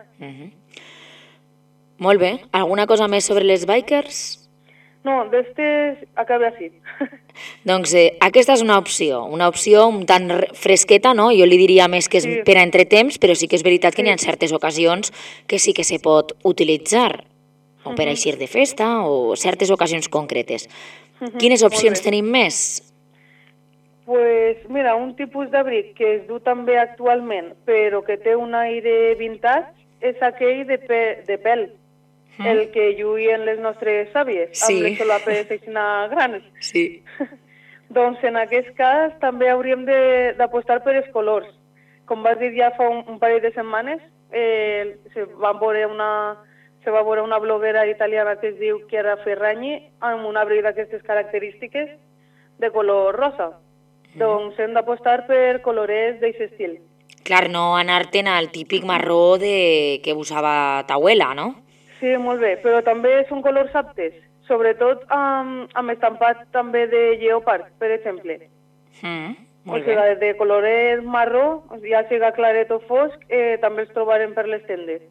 Molt bé. Alguna cosa més sobre les bikers? No, d'estes acaba així. Doncs aquesta és una opció un tant fresqueta, no? Jo li diria més que és per a entretemps, però sí que és veritat que n'hi ha certes ocasions que sí que se pot utilitzar, o per a eixir de festa, o certes ocasions concretes. Quines opcions tenim més? Pues mira, un tipus d'abric que es du també actualment, però que té un aire vintage, és aquell de pèl. El que lluïen les nostres àvies, amb les solapes grans. Sí. Doncs en aquest cas també hauríem d'apostar per els colors. Com vas dir ja fa un parell de setmanes, se va veure una bloguera italiana que es diu Chiara Ferragni amb un abric d'aquestes característiques de color rosa. Doncs hem d'apostar per colorets d'aquest estil. Clar, no anar-te'n al típic marró que usava ta abuela, no? Sí, molt bé, però també són colors aptes, sobretot amb estampat també de lleopard, per exemple. O sigui, de coloret marró, ja siga claret o fosc, també els trobarem per les tendes.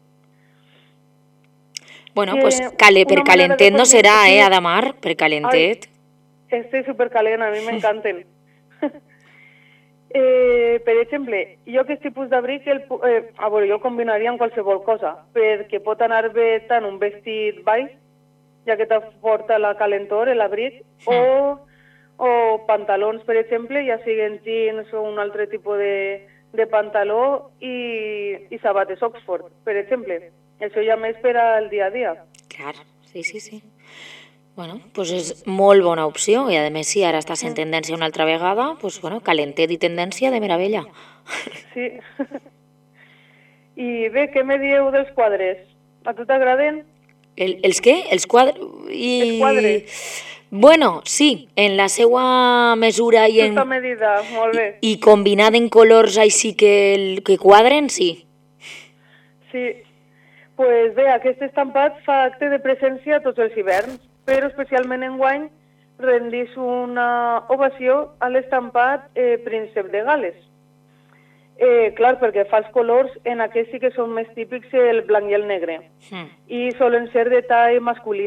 Bueno, pues per calentet no serà, Adamar? Per calentet. Este és supercalent, a mi m'encanten. Per exemple, jo aquest tipus d'abric jo el combinaria amb qualsevol cosa, perquè pot anar bé tant un vestit baix, ja que t'aporta la calentor, l'abric, o pantalons, per exemple, ja siguin jeans o un altre tipus de pantaló i sabates Oxford, per exemple. Això ja més per al dia a dia. Clar, sí. Bueno, doncs és molt bona opció i a més si ara estàs en tendència una altra vegada, doncs bueno, calentet i tendència de meravella. Sí. I bé, què me dieu dels quadres? A tu t'agraden? Els què? Els quadres? Els quadres. Bueno, sí, en la seva mesura i Justa medida, molt bé. I combinada en colors així que quadren, sí. Sí. Pues bé, aquest estampat fa acte de presència tots els hiverns, però especialment enguany rendís una ovació a l'estampat Príncep de Gales. Clar, perquè fa els colors, en aquests sí que són més típics el blanc i el negre, i solen ser de tall masculí.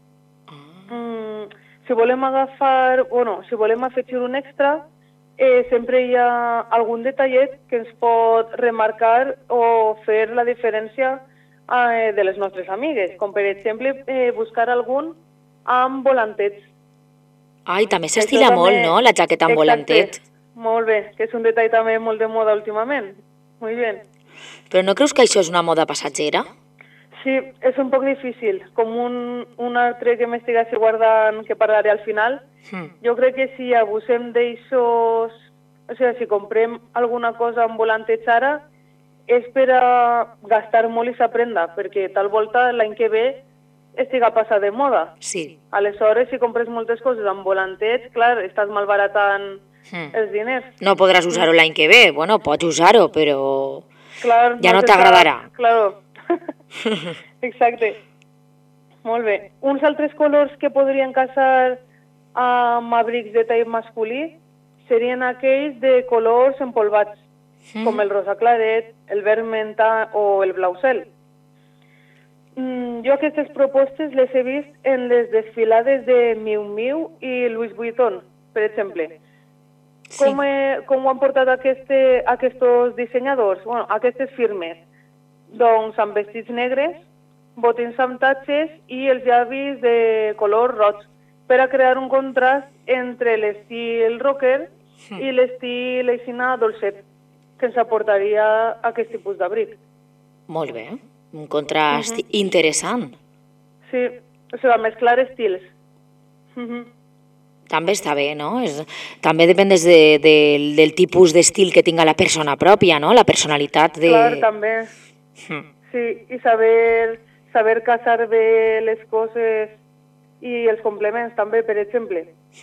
Si volem afegir un extra, sempre hi ha algun detallet que ens pot remarcar o fer la diferència de les nostres amigues, com per exemple buscar algun amb volantets. Ai, també s'estila molt, no?, la jaqueta amb volantet. Molt bé, que és un detall també molt de moda últimament. Muy bien. Però no creus que això és una moda passatgera? Sí, és un poc difícil. Com un altre que m'estigui guardant, que parlaré al final, jo crec que si abusem d'aixòs, o sigui, si comprem alguna cosa amb volantets ara, és per a gastar molt i s'aprenda, perquè tal volta l'any que ve estiga passada de moda. Sí. Aleshores, si compres moltes coses amb volantets, clar, estàs malbaratant els diners. No podràs usar-ho l'any que ve. Bueno, pots usar-ho, però clar, ja no t'agradarà. Claro. Exacte. Molt bé. Uns altres colors que podrien casar amb abrics de tall masculí serien aquells de colors empolvats, com el rosa claret, el verd menta o el blau cel. Jo aquestes propostes les he vist en les desfilades de Miu Miu i Louis Vuitton, per exemple. Sí. Com ho han portat aquests dissenyadors, aquestes firmes? Doncs amb vestits negres, botins amb tatxes i els llavis de color roig, per a crear un contrast entre l'estil rocker i l'estil aixina dolcet, que ens aportaria aquest tipus d'abric. Molt bé, un contrast interessant. Sí, o sigui, mesclar estils. També està bé, no? També depèn del tipus d'estil que tinga la persona pròpia, no? La personalitat de... Clar, també. Sí, i saber casar bé les coses i els complements també, per exemple.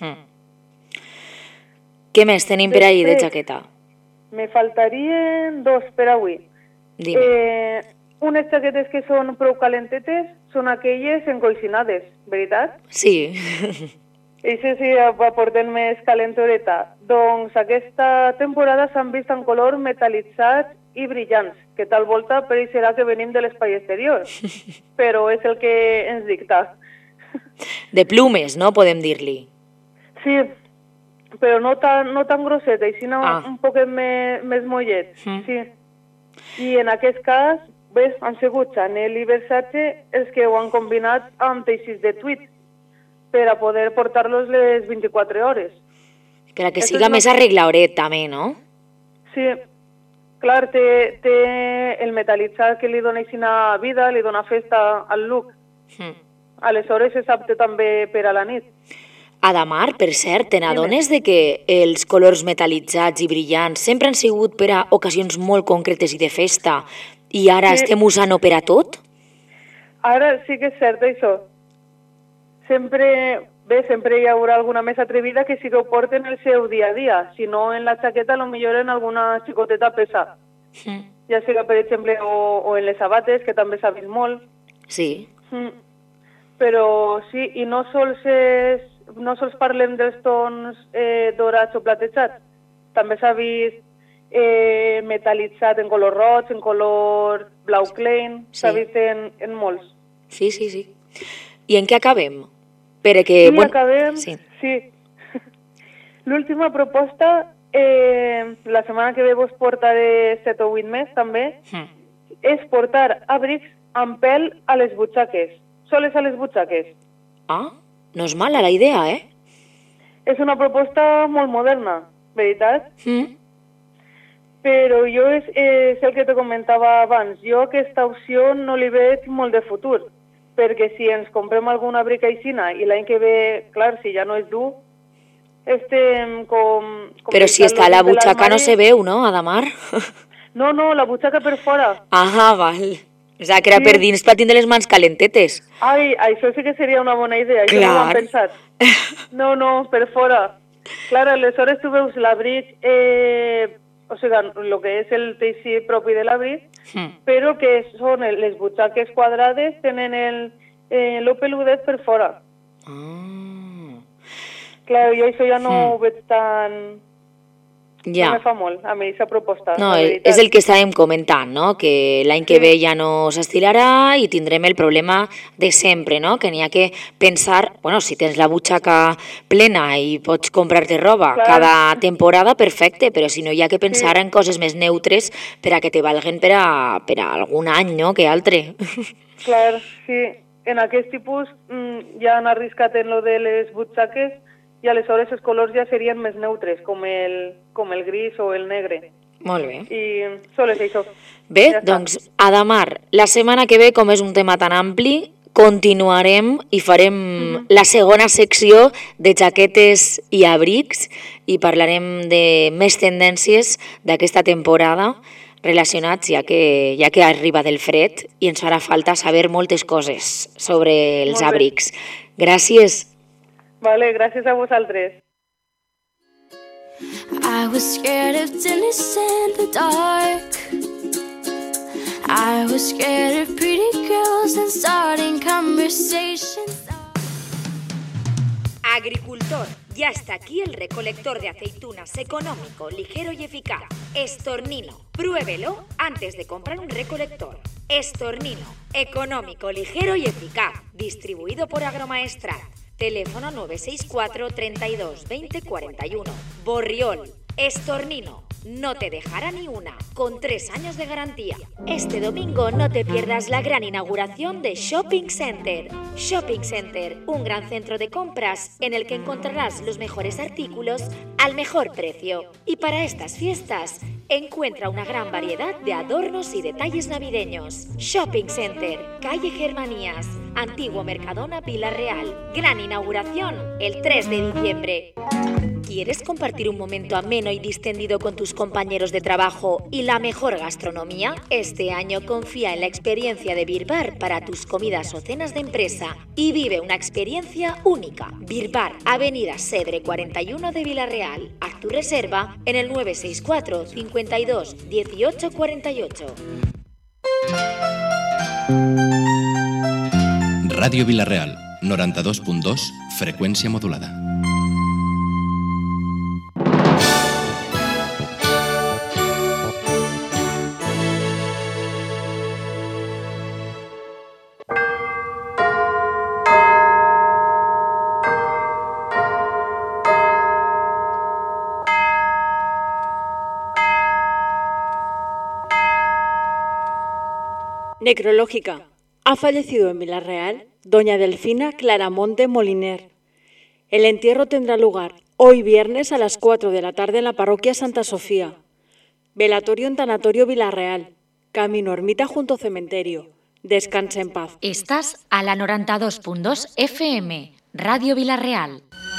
Què més tenim per ahir de jaqueta? Me faltarien dos per avui. Dime. Unes jaquetes que són prou calentetes són aquelles encoixinades, veritat? Sí. Això sí, aporten més calentoreta. Doncs aquesta temporada s'han vist en color metalitzats i brillants, que tal volta pareixerà que venim de l'espai exterior, però és el que ens dicta. De plumes, no? Podem dir-li. Sí, però no tan grosset, així un poquet més mollet. Sí. I en aquest cas, han sigut Chanel i Versace els que ho han combinat amb teixits de tweed, per a poder portar-los les 24 hores. Per a que siga més arreglaoret, també, no? Sí, clar, té el metalitzat que li dona aixina vida, li dona festa al look. Aleshores és apte també per a la nit. Adamar, per cert, te n'adones de que els colors metalitzats i brillants sempre han sigut per a ocasions molt concretes i de festa i ara estem usant-ho per a tot? Ara sí que és cert, això. Sempre hi haurà alguna més atrevida que sí que ho porten el seu dia a dia, si no en la jaqueta potser en alguna xicoteta pesa. Ja sigui, per exemple, o en les sabates, que també s'ha vist molt. Sí. Però sí, i no sols parlem dels tons dorats o platejats, també s'ha vist metalitzat en color roig, en color blau klein, s'ha vist en molts. Sí. I en què acabem? Acabem, sí. L'última proposta, la setmana que ve vos portaré 7 o 8 més també, és portar abrics amb pèl a les butxaques, soles a les butxaques. No és mala la idea, És una proposta molt moderna, veritat? Però jo és el que te comentava abans, jo aquesta opció no li veig molt de futur, perquè si ens comprem algun abric aixina i l'any que ve, clar, si ja no és dur, estem com... Però si està a la butxaca no se veu, no, Adamar? No, la butxaca per fora. Val. O sigui, que era per dins per tindre les mans calentetes. Ai, això sí que seria una bona idea, això no ho hem pensat. No, per fora. Clar, aleshores tu veus l'abric, o sigui, el que és el teixit propi de l'abric, però que són les butxaques quadrades, tenen el peludet per fora. Clar, jo això ja no ho veig tan... No me fa molt, a mi, aquesta proposta. No, és el que estàvem comentant, no? Que l'any que ve ja no s'estilarà i tindrem el problema de sempre, no? Que n'hi ha que pensar, si tens la butxaca plena i pots comprar-te roba cada temporada, perfecte, però si no hi ha que pensar en coses més neutres per a que te valguen per a algun any, no?, que altre. Clar, sí. En aquest tipus ja han arriscat en lo de les butxaques i aleshores els colors ja serien més neutres, com el gris o el negre. Molt bé. I sols això. Bé, doncs, Adamar, la setmana que ve, com és un tema tan ampli, continuarem i farem la segona secció de jaquetes i abrics i parlarem de més tendències d'aquesta temporada relacionats, ja que arriba del fred i ens farà falta saber moltes coses sobre els abrics. Gràcies. Vale, gràcies a vosaltres. I was scared of tennis in the dark. I was scared of pretty girls and starting conversations. Agricultor, ya está aquí el recolector de aceitunas económico, ligero y eficaz. Estornino, pruébelo antes de comprar un recolector. Estornino, económico, ligero y eficaz. Distribuido por Agromaestrat. Teléfono 964 32 20 41. Borriol, Estornino. No te dejará ni una, con 3 años de garantía. Este domingo no te pierdas la gran inauguración de Shopping Center. Shopping Center, un gran centro de compras en el que encontrarás los mejores artículos al mejor precio. Y para estas fiestas, encuentra una gran variedad de adornos y detalles navideños. Shopping Center, calle Germanías, Antiguo Mercadona, Vila-real. Gran inauguración el 3 de diciembre. ¿Quieres compartir un momento ameno y distendido con tus compañeros de trabajo y la mejor gastronomía? Este año confía en la experiencia de Beer Bar para tus comidas o cenas de empresa y vive una experiencia única. Beer Bar, Avenida Segre 41 de Vila-real. Haz tu reserva en el 964 52 18 48. Ràdio Vila-real, 92.2, freqüència modulada. Necrológica. Ha fallecido en Vila-real doña Delfina Claramonte Moliner. El entierro tendrá lugar hoy viernes a las 4 de la tarde en la parroquia Santa Sofía. Velatorio en Tanatorio Vila-real. Camino Ermita junto cementerio. Descansa en paz. Estás a la 92.2 FM, Radio Vila-real.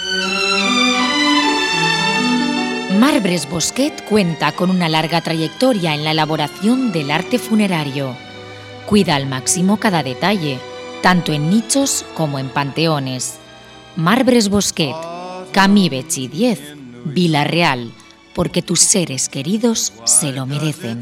Marbres Bosquet cuenta con una larga trayectoria en la elaboración del arte funerario. Cuida al máximo cada detalle, tanto en nichos como en panteones. Marbres Bosquet, Camí Betxí 10, Vila-real, porque tus seres queridos se lo merecen.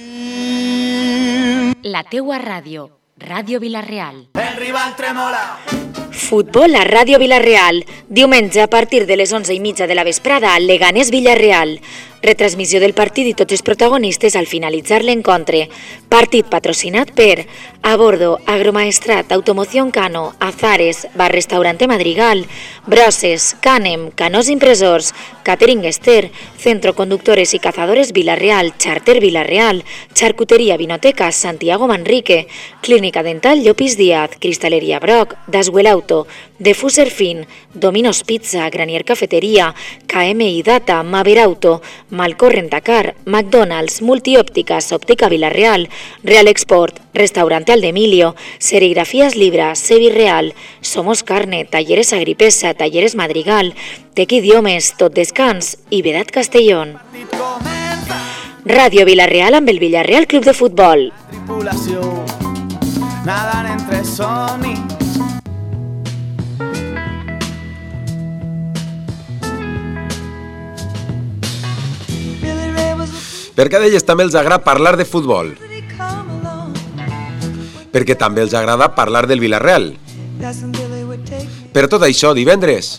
La teua ràdio, Ràdio Vila-real. El rival tremola. Futbol a Ràdio Vila-real. Diumenge a partir de les 11:30 de la vesprada, Leganés Villarreal. Retransmissió del partit i tots els protagonistes al finalitzar l'encontre. Partit patrocinat per Abordo, Agromaestrat, Automoción Cano, Azares, Bar Restaurante Madrigal, Broses, Canem, Canós Impresors, Catering Ester, Centro Conductores y Cazadores Vila-real, Charter Vila-real, Charcutería Vinoteca Santiago Manrique, Clínica Dental Llopis Díaz, Cristalería Broc, Daswell Auto, Defuser Fin, Domino's Pizza, Granier Cafetería, KMI Data, Maver Auto, Malcor Rentacar, McDonald's, Multiópticas, Óptica Vila-real, Real Export, Restaurante Aldemilio, Serigrafías Libra, Sevi Real, Somos Carne, Talleres Agripesa, Talleres Madrigal, Tec Idiomes, Tot Descans i Vedat Castellón. Ràdio Vila-real amb el Villarreal Club de Futbol. Tripulació, nadan entre somnis. Per què a elles també els agrada parlar de futbol? Perquè també els agrada parlar del Vila-real. Per tot això, divendres,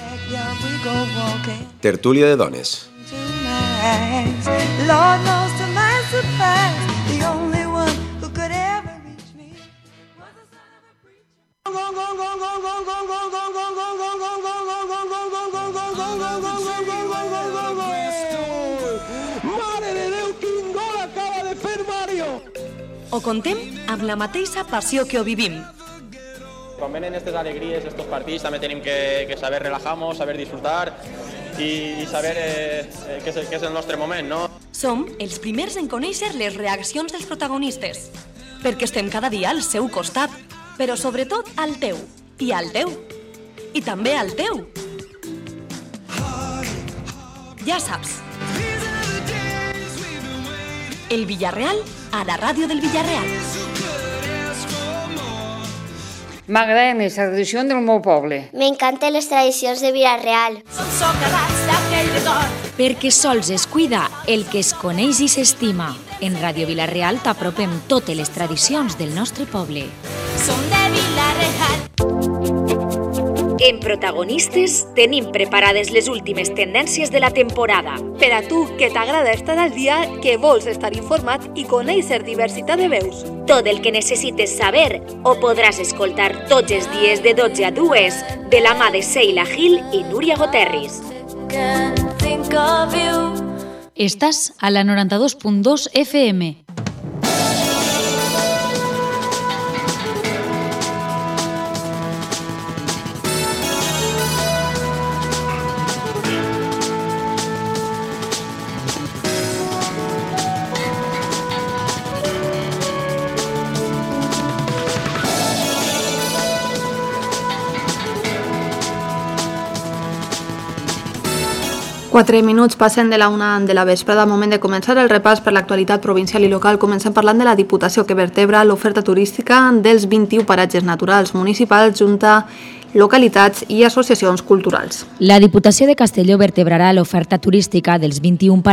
tertúlia de dones. O contem amb la mateixa passió que ho vivim. Quan venen aquestes alegries, estos partits, també tenim que saber relajar-nos, saber disfrutar i saber què és el nostre moment, no? Som els primers en conèixer les reaccions dels protagonistes, perquè estem cada dia al seu costat, però sobretot al teu, i al teu, i també al teu. Ja saps. El Villarreal a la ràdio del Villarreal. M'agrada més la tradició del meu poble. M'encanten les tradicions de Villarreal. Som socarats d'aquell record. perquè sols es cuida el que es coneix i s'estima. En Ràdio Vila-real t'apropem totes les tradicions del nostre poble. Som de Vila-real. En Protagonistes tenim preparades les últimes tendències de la temporada. Per a tu, que t'agrada estar al dia, que vols estar informat i conèixer diversitat de veus. Tot el que necessites saber ho podràs escoltar tots els dies de 12 a 2 de la mà de Seila Gil i Núria Goterris. Estàs a la 92.2 FM. Quatre minuts passen de la 1 de la vesprada, moment de començar el repàs per l'actualitat provincial i local. Comencem parlant de la Diputació, que vertebra l'oferta turística dels 21 paratges naturals municipals, junta localitats i associacions culturals. La Diputació de Castelló vertebrarà l'oferta turística dels 21